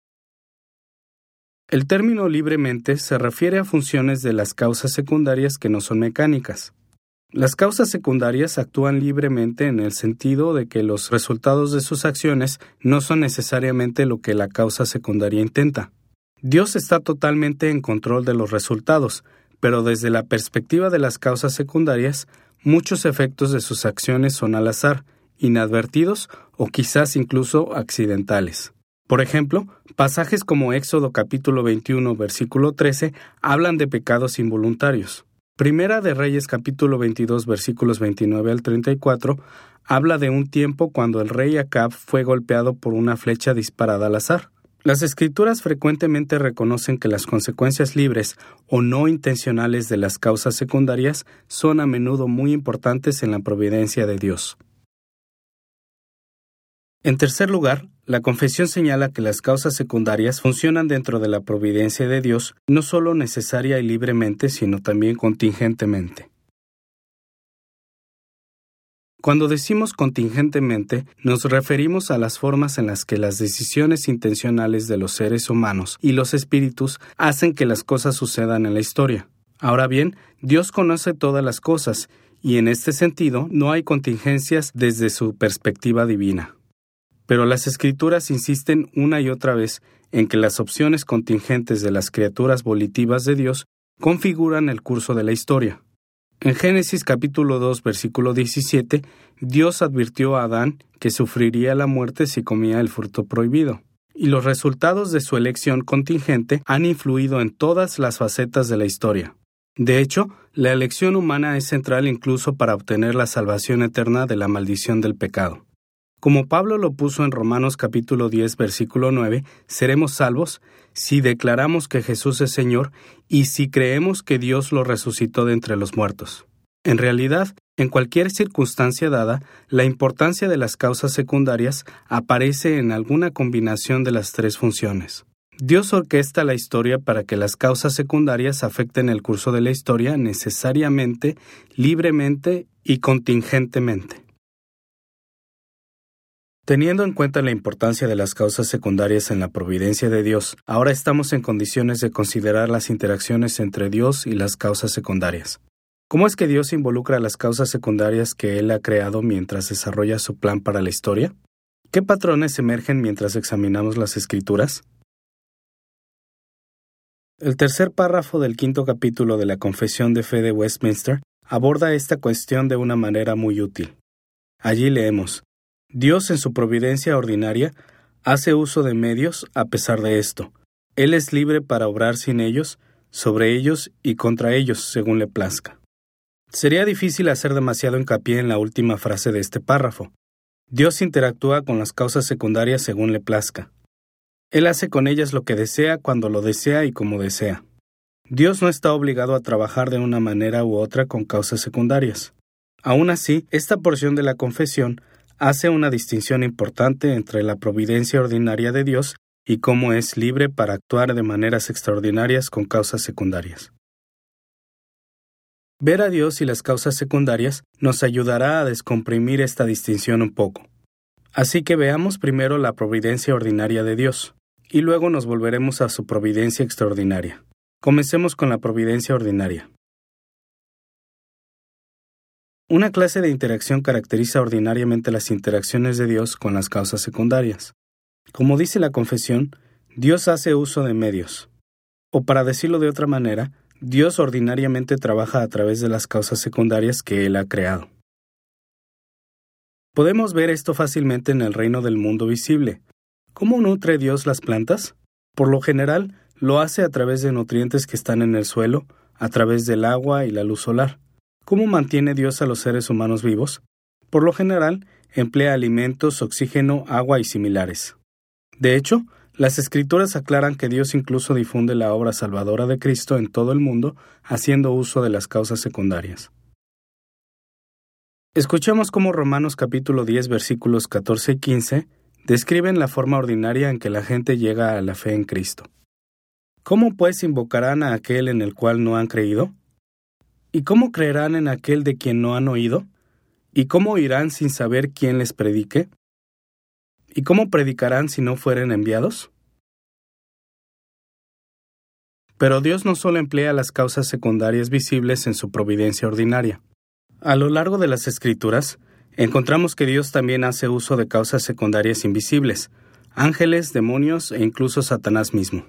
El término libremente se refiere a funciones de las causas secundarias que no son mecánicas. Las causas secundarias actúan libremente en el sentido de que los resultados de sus acciones no son necesariamente lo que la causa secundaria intenta. Dios está totalmente en control de los resultados, pero desde la perspectiva de las causas secundarias, muchos efectos de sus acciones son al azar, inadvertidos o quizás incluso accidentales. Por ejemplo, pasajes como Éxodo capítulo veintiuno, versículo trece, hablan de pecados involuntarios. Primera de Reyes capítulo veintidós, versículos veintinueve al treinta y cuatro, habla de un tiempo cuando el rey Acab fue golpeado por una flecha disparada al azar. Las Escrituras frecuentemente reconocen que las consecuencias libres o no intencionales de las causas secundarias son a menudo muy importantes en la providencia de Dios. En tercer lugar, la confesión señala que las causas secundarias funcionan dentro de la providencia de Dios no solo necesaria y libremente, sino también contingentemente. Cuando decimos contingentemente, nos referimos a las formas en las que las decisiones intencionales de los seres humanos y los espíritus hacen que las cosas sucedan en la historia. Ahora bien, Dios conoce todas las cosas, y en este sentido no hay contingencias desde su perspectiva divina. Pero las Escrituras insisten una y otra vez en que las opciones contingentes de las criaturas volitivas de Dios configuran el curso de la historia. En Génesis capítulo dos, versículo diecisiete, Dios advirtió a Adán que sufriría la muerte si comía el fruto prohibido, y los resultados de su elección contingente han influido en todas las facetas de la historia. De hecho, la elección humana es central incluso para obtener la salvación eterna de la maldición del pecado. Como Pablo lo puso en Romanos capítulo diez, versículo nueve, seremos salvos si declaramos que Jesús es Señor y si creemos que Dios lo resucitó de entre los muertos. En realidad, en cualquier circunstancia dada, la importancia de las causas secundarias aparece en alguna combinación de las tres funciones. Dios orquesta la historia para que las causas secundarias afecten el curso de la historia necesariamente, libremente y contingentemente. Teniendo en cuenta la importancia de las causas secundarias en la providencia de Dios, ahora estamos en condiciones de considerar las interacciones entre Dios y las causas secundarias. ¿Cómo es que Dios involucra las causas secundarias que Él ha creado mientras desarrolla su plan para la historia? ¿Qué patrones emergen mientras examinamos las Escrituras? El tercer párrafo del quinto capítulo de la Confesión de Fe de Westminster aborda esta cuestión de una manera muy útil. Allí leemos: Dios en su providencia ordinaria hace uso de medios a pesar de esto. Él es libre para obrar sin ellos, sobre ellos y contra ellos, según le plazca. Sería difícil hacer demasiado hincapié en la última frase de este párrafo. Dios interactúa con las causas secundarias según le plazca. Él hace con ellas lo que desea, cuando lo desea y como desea. Dios no está obligado a trabajar de una manera u otra con causas secundarias. Aún así, esta porción de la confesión hace una distinción importante entre la providencia ordinaria de Dios y cómo es libre para actuar de maneras extraordinarias con causas secundarias. Ver a Dios y las causas secundarias nos ayudará a descomprimir esta distinción un poco. Así que veamos primero la providencia ordinaria de Dios, y luego nos volveremos a su providencia extraordinaria. Comencemos con la providencia ordinaria. Una clase de interacción caracteriza ordinariamente las interacciones de Dios con las causas secundarias. Como dice la confesión, Dios hace uso de medios. O para decirlo de otra manera, Dios ordinariamente trabaja a través de las causas secundarias que Él ha creado. Podemos ver esto fácilmente en el reino del mundo visible. ¿Cómo nutre Dios las plantas? Por lo general, lo hace a través de nutrientes que están en el suelo, a través del agua y la luz solar. ¿Cómo mantiene Dios a los seres humanos vivos? Por lo general, emplea alimentos, oxígeno, agua y similares. De hecho, las Escrituras aclaran que Dios incluso difunde la obra salvadora de Cristo en todo el mundo, haciendo uso de las causas secundarias. Escuchemos cómo Romanos capítulo diez versículos catorce y quince describen la forma ordinaria en que la gente llega a la fe en Cristo. ¿Cómo pues invocarán a aquel en el cual no han creído? ¿Y cómo creerán en aquel de quien no han oído? ¿Y cómo irán sin saber quién les predique? ¿Y cómo predicarán si no fueren enviados? Pero Dios no solo emplea las causas secundarias visibles en su providencia ordinaria. A lo largo de las Escrituras, encontramos que Dios también hace uso de causas secundarias invisibles, ángeles, demonios e incluso Satanás mismo.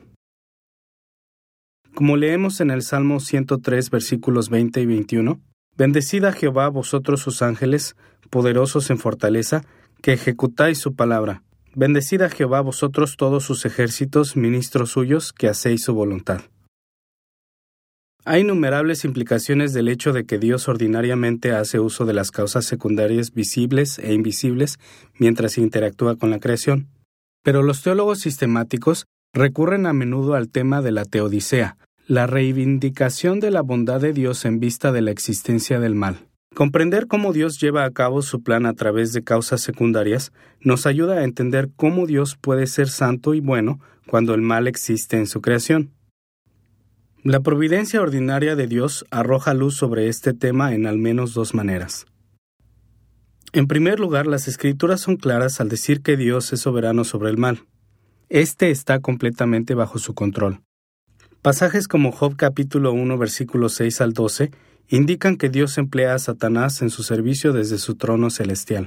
Como leemos en el Salmo ciento tres, versículos veinte y veintiuno, «Bendecid a Jehová vosotros sus ángeles, poderosos en fortaleza, que ejecutáis su palabra. Bendecid a Jehová vosotros todos sus ejércitos, ministros suyos, que hacéis su voluntad». Hay innumerables implicaciones del hecho de que Dios ordinariamente hace uso de las causas secundarias visibles e invisibles mientras interactúa con la creación. Pero los teólogos sistemáticos recurren a menudo al tema de la teodicea, la reivindicación de la bondad de Dios en vista de la existencia del mal. Comprender cómo Dios lleva a cabo su plan a través de causas secundarias nos ayuda a entender cómo Dios puede ser santo y bueno cuando el mal existe en su creación. La providencia ordinaria de Dios arroja luz sobre este tema en al menos dos maneras. En primer lugar, las Escrituras son claras al decir que Dios es soberano sobre el mal. Este está completamente bajo su control. Pasajes como Job capítulo uno, versículos seis al doce, indican que Dios emplea a Satanás en su servicio desde su trono celestial.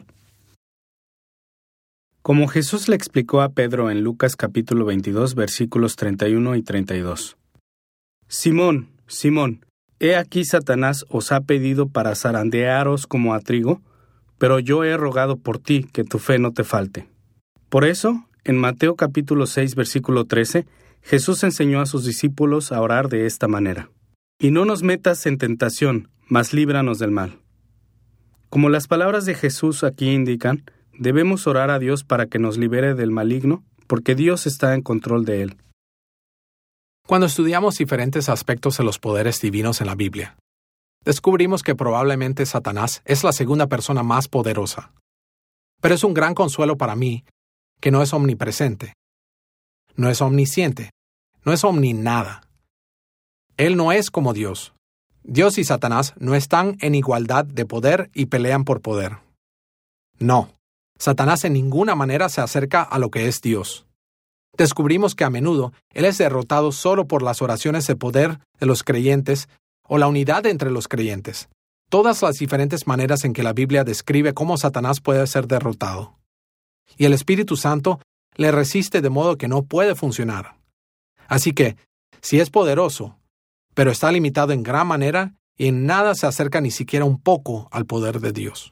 Como Jesús le explicó a Pedro en Lucas capítulo veintidós, versículos treinta y uno y treinta y dos. Simón, Simón, he aquí Satanás os ha pedido para zarandearos como a trigo, pero yo he rogado por ti que tu fe no te falte. Por eso, en Mateo capítulo seis, versículo trece, Jesús enseñó a sus discípulos a orar de esta manera. Y no nos metas en tentación, mas líbranos del mal. Como las palabras de Jesús aquí indican, debemos orar a Dios para que nos libere del maligno, porque Dios está en control de él. Cuando estudiamos diferentes aspectos de los poderes divinos en la Biblia, descubrimos que probablemente Satanás es la segunda persona más poderosa. Pero es un gran consuelo para mí que no es omnipresente, no es omnisciente, no es omninada. Él no es como Dios. Dios y Satanás no están en igualdad de poder y pelean por poder. No, Satanás en ninguna manera se acerca a lo que es Dios. Descubrimos que a menudo Él es derrotado solo por las oraciones de poder de los creyentes o la unidad entre los creyentes. Todas las diferentes maneras en que la Biblia describe cómo Satanás puede ser derrotado. Y el Espíritu Santo le resiste de modo que no puede funcionar. Así que, si es poderoso, pero está limitado en gran manera y en nada se acerca ni siquiera un poco al poder de Dios.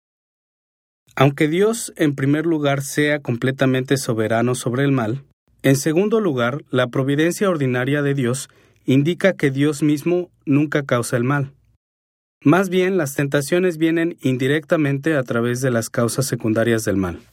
Aunque Dios, en primer lugar, sea completamente soberano sobre el mal, en segundo lugar, la providencia ordinaria de Dios indica que Dios mismo nunca causa el mal. Más bien, las tentaciones vienen indirectamente a través de las causas secundarias del mal.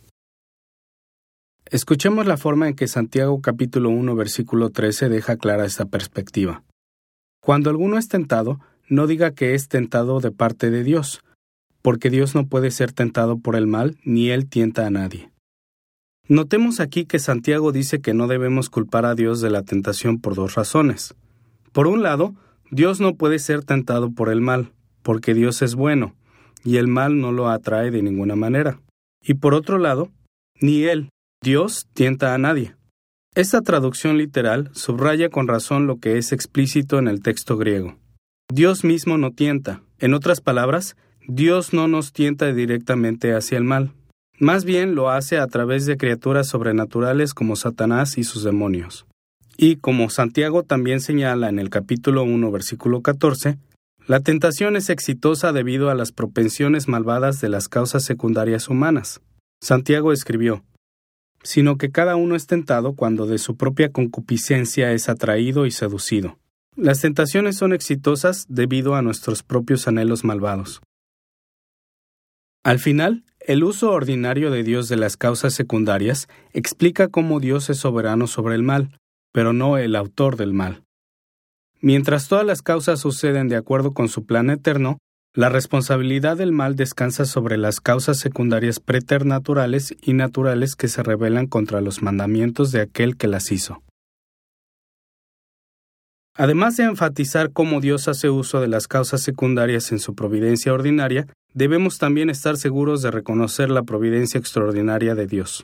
Escuchemos la forma en que Santiago capítulo uno, versículo trece deja clara esta perspectiva. Cuando alguno es tentado, no diga que es tentado de parte de Dios, porque Dios no puede ser tentado por el mal, ni Él tienta a nadie. Notemos aquí que Santiago dice que no debemos culpar a Dios de la tentación por dos razones. Por un lado, Dios no puede ser tentado por el mal, porque Dios es bueno, y el mal no lo atrae de ninguna manera. Y por otro lado, ni Él, Dios, tienta a nadie. Esta traducción literal subraya con razón lo que es explícito en el texto griego. Dios mismo no tienta. En otras palabras, Dios no nos tienta directamente hacia el mal. Más bien lo hace a través de criaturas sobrenaturales como Satanás y sus demonios. Y como Santiago también señala en el capítulo uno, versículo catorce, la tentación es exitosa debido a las propensiones malvadas de las causas secundarias humanas. Santiago escribió, sino que cada uno es tentado cuando de su propia concupiscencia es atraído y seducido. Las tentaciones son exitosas debido a nuestros propios anhelos malvados. Al final, el uso ordinario de Dios de las causas secundarias explica cómo Dios es soberano sobre el mal, pero no el autor del mal. Mientras todas las causas suceden de acuerdo con su plan eterno, la responsabilidad del mal descansa sobre las causas secundarias preternaturales y naturales que se rebelan contra los mandamientos de aquel que las hizo. Además de enfatizar cómo Dios hace uso de las causas secundarias en su providencia ordinaria, debemos también estar seguros de reconocer la providencia extraordinaria de Dios.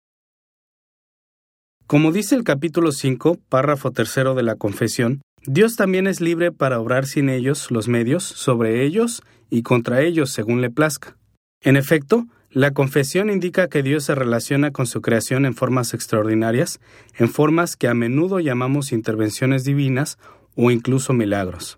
Como dice el capítulo cinco, párrafo tercero de la Confesión, Dios también es libre para obrar sin ellos los medios, sobre ellos y contra ellos según le plazca. En efecto, la Confesión indica que Dios se relaciona con su creación en formas extraordinarias, en formas que a menudo llamamos intervenciones divinas o incluso milagros.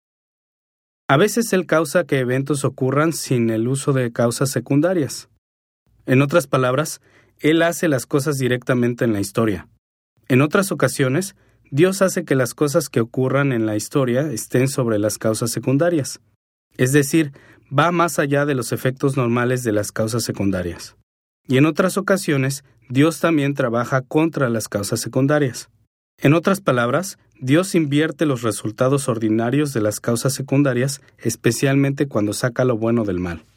A veces Él causa que eventos ocurran sin el uso de causas secundarias. En otras palabras, Él hace las cosas directamente en la historia. En otras ocasiones, Dios hace que las cosas que ocurran en la historia estén sobre las causas secundarias. Es decir, va más allá de los efectos normales de las causas secundarias. Y en otras ocasiones, Dios también trabaja contra las causas secundarias. En otras palabras, Dios invierte los resultados ordinarios de las causas secundarias, especialmente cuando saca lo bueno del mal.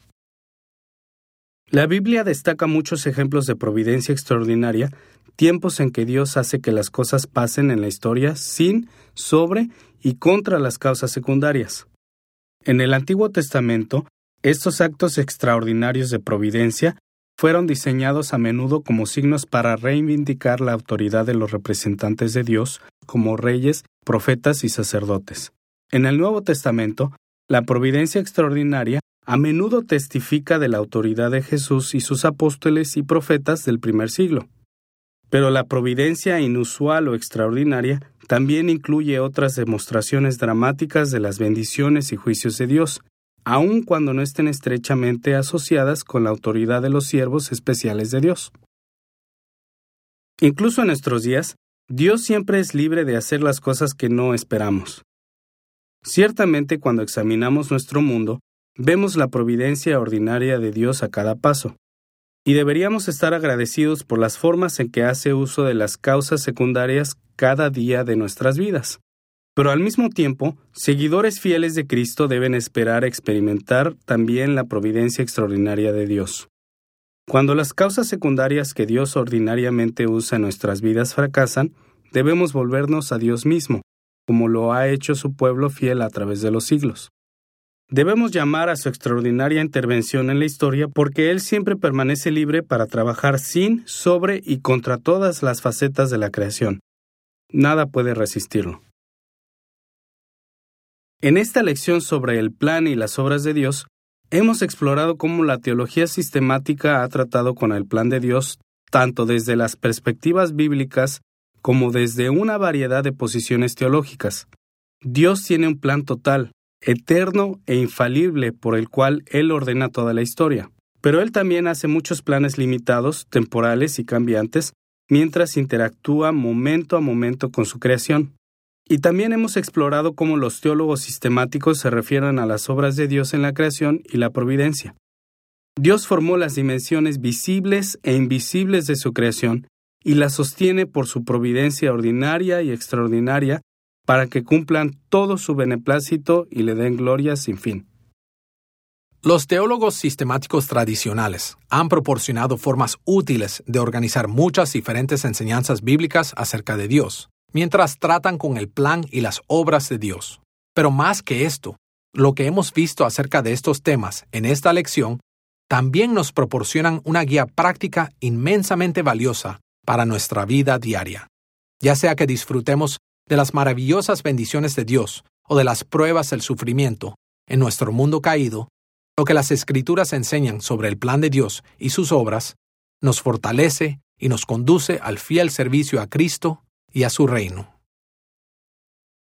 La Biblia destaca muchos ejemplos de providencia extraordinaria, tiempos en que Dios hace que las cosas pasen en la historia sin, sobre y contra las causas secundarias. En el Antiguo Testamento, estos actos extraordinarios de providencia fueron diseñados a menudo como signos para reivindicar la autoridad de los representantes de Dios como reyes, profetas y sacerdotes. En el Nuevo Testamento, la providencia extraordinaria a menudo testifica de la autoridad de Jesús y sus apóstoles y profetas del primer siglo. Pero la providencia inusual o extraordinaria también incluye otras demostraciones dramáticas de las bendiciones y juicios de Dios, aun cuando no estén estrechamente asociadas con la autoridad de los siervos especiales de Dios. Incluso en nuestros días, Dios siempre es libre de hacer las cosas que no esperamos. Ciertamente, cuando examinamos nuestro mundo, vemos la providencia ordinaria de Dios a cada paso. Y deberíamos estar agradecidos por las formas en que hace uso de las causas secundarias cada día de nuestras vidas. Pero al mismo tiempo, seguidores fieles de Cristo deben esperar experimentar también la providencia extraordinaria de Dios. Cuando las causas secundarias que Dios ordinariamente usa en nuestras vidas fracasan, debemos volvernos a Dios mismo, como lo ha hecho su pueblo fiel a través de los siglos. Debemos llamar a su extraordinaria intervención en la historia porque Él siempre permanece libre para trabajar sin, sobre y contra todas las facetas de la creación. Nada puede resistirlo. En esta lección sobre el plan y las obras de Dios, hemos explorado cómo la teología sistemática ha tratado con el plan de Dios tanto desde las perspectivas bíblicas como desde una variedad de posiciones teológicas. Dios tiene un plan total, eterno e infalible por el cual Él ordena toda la historia. Pero Él también hace muchos planes limitados, temporales y cambiantes, mientras interactúa momento a momento con su creación. Y también hemos explorado cómo los teólogos sistemáticos se refieren a las obras de Dios en la creación y la providencia. Dios formó las dimensiones visibles e invisibles de su creación y las sostiene por su providencia ordinaria y extraordinaria para que cumplan todo su beneplácito y le den gloria sin fin. Los teólogos sistemáticos tradicionales han proporcionado formas útiles de organizar muchas diferentes enseñanzas bíblicas acerca de Dios, mientras tratan con el plan y las obras de Dios. Pero más que esto, lo que hemos visto acerca de estos temas en esta lección también nos proporcionan una guía práctica inmensamente valiosa para nuestra vida diaria. Ya sea que disfrutemos de las maravillosas bendiciones de Dios o de las pruebas del sufrimiento en nuestro mundo caído, lo que las Escrituras enseñan sobre el plan de Dios y sus obras nos fortalece y nos conduce al fiel servicio a Cristo y a su reino.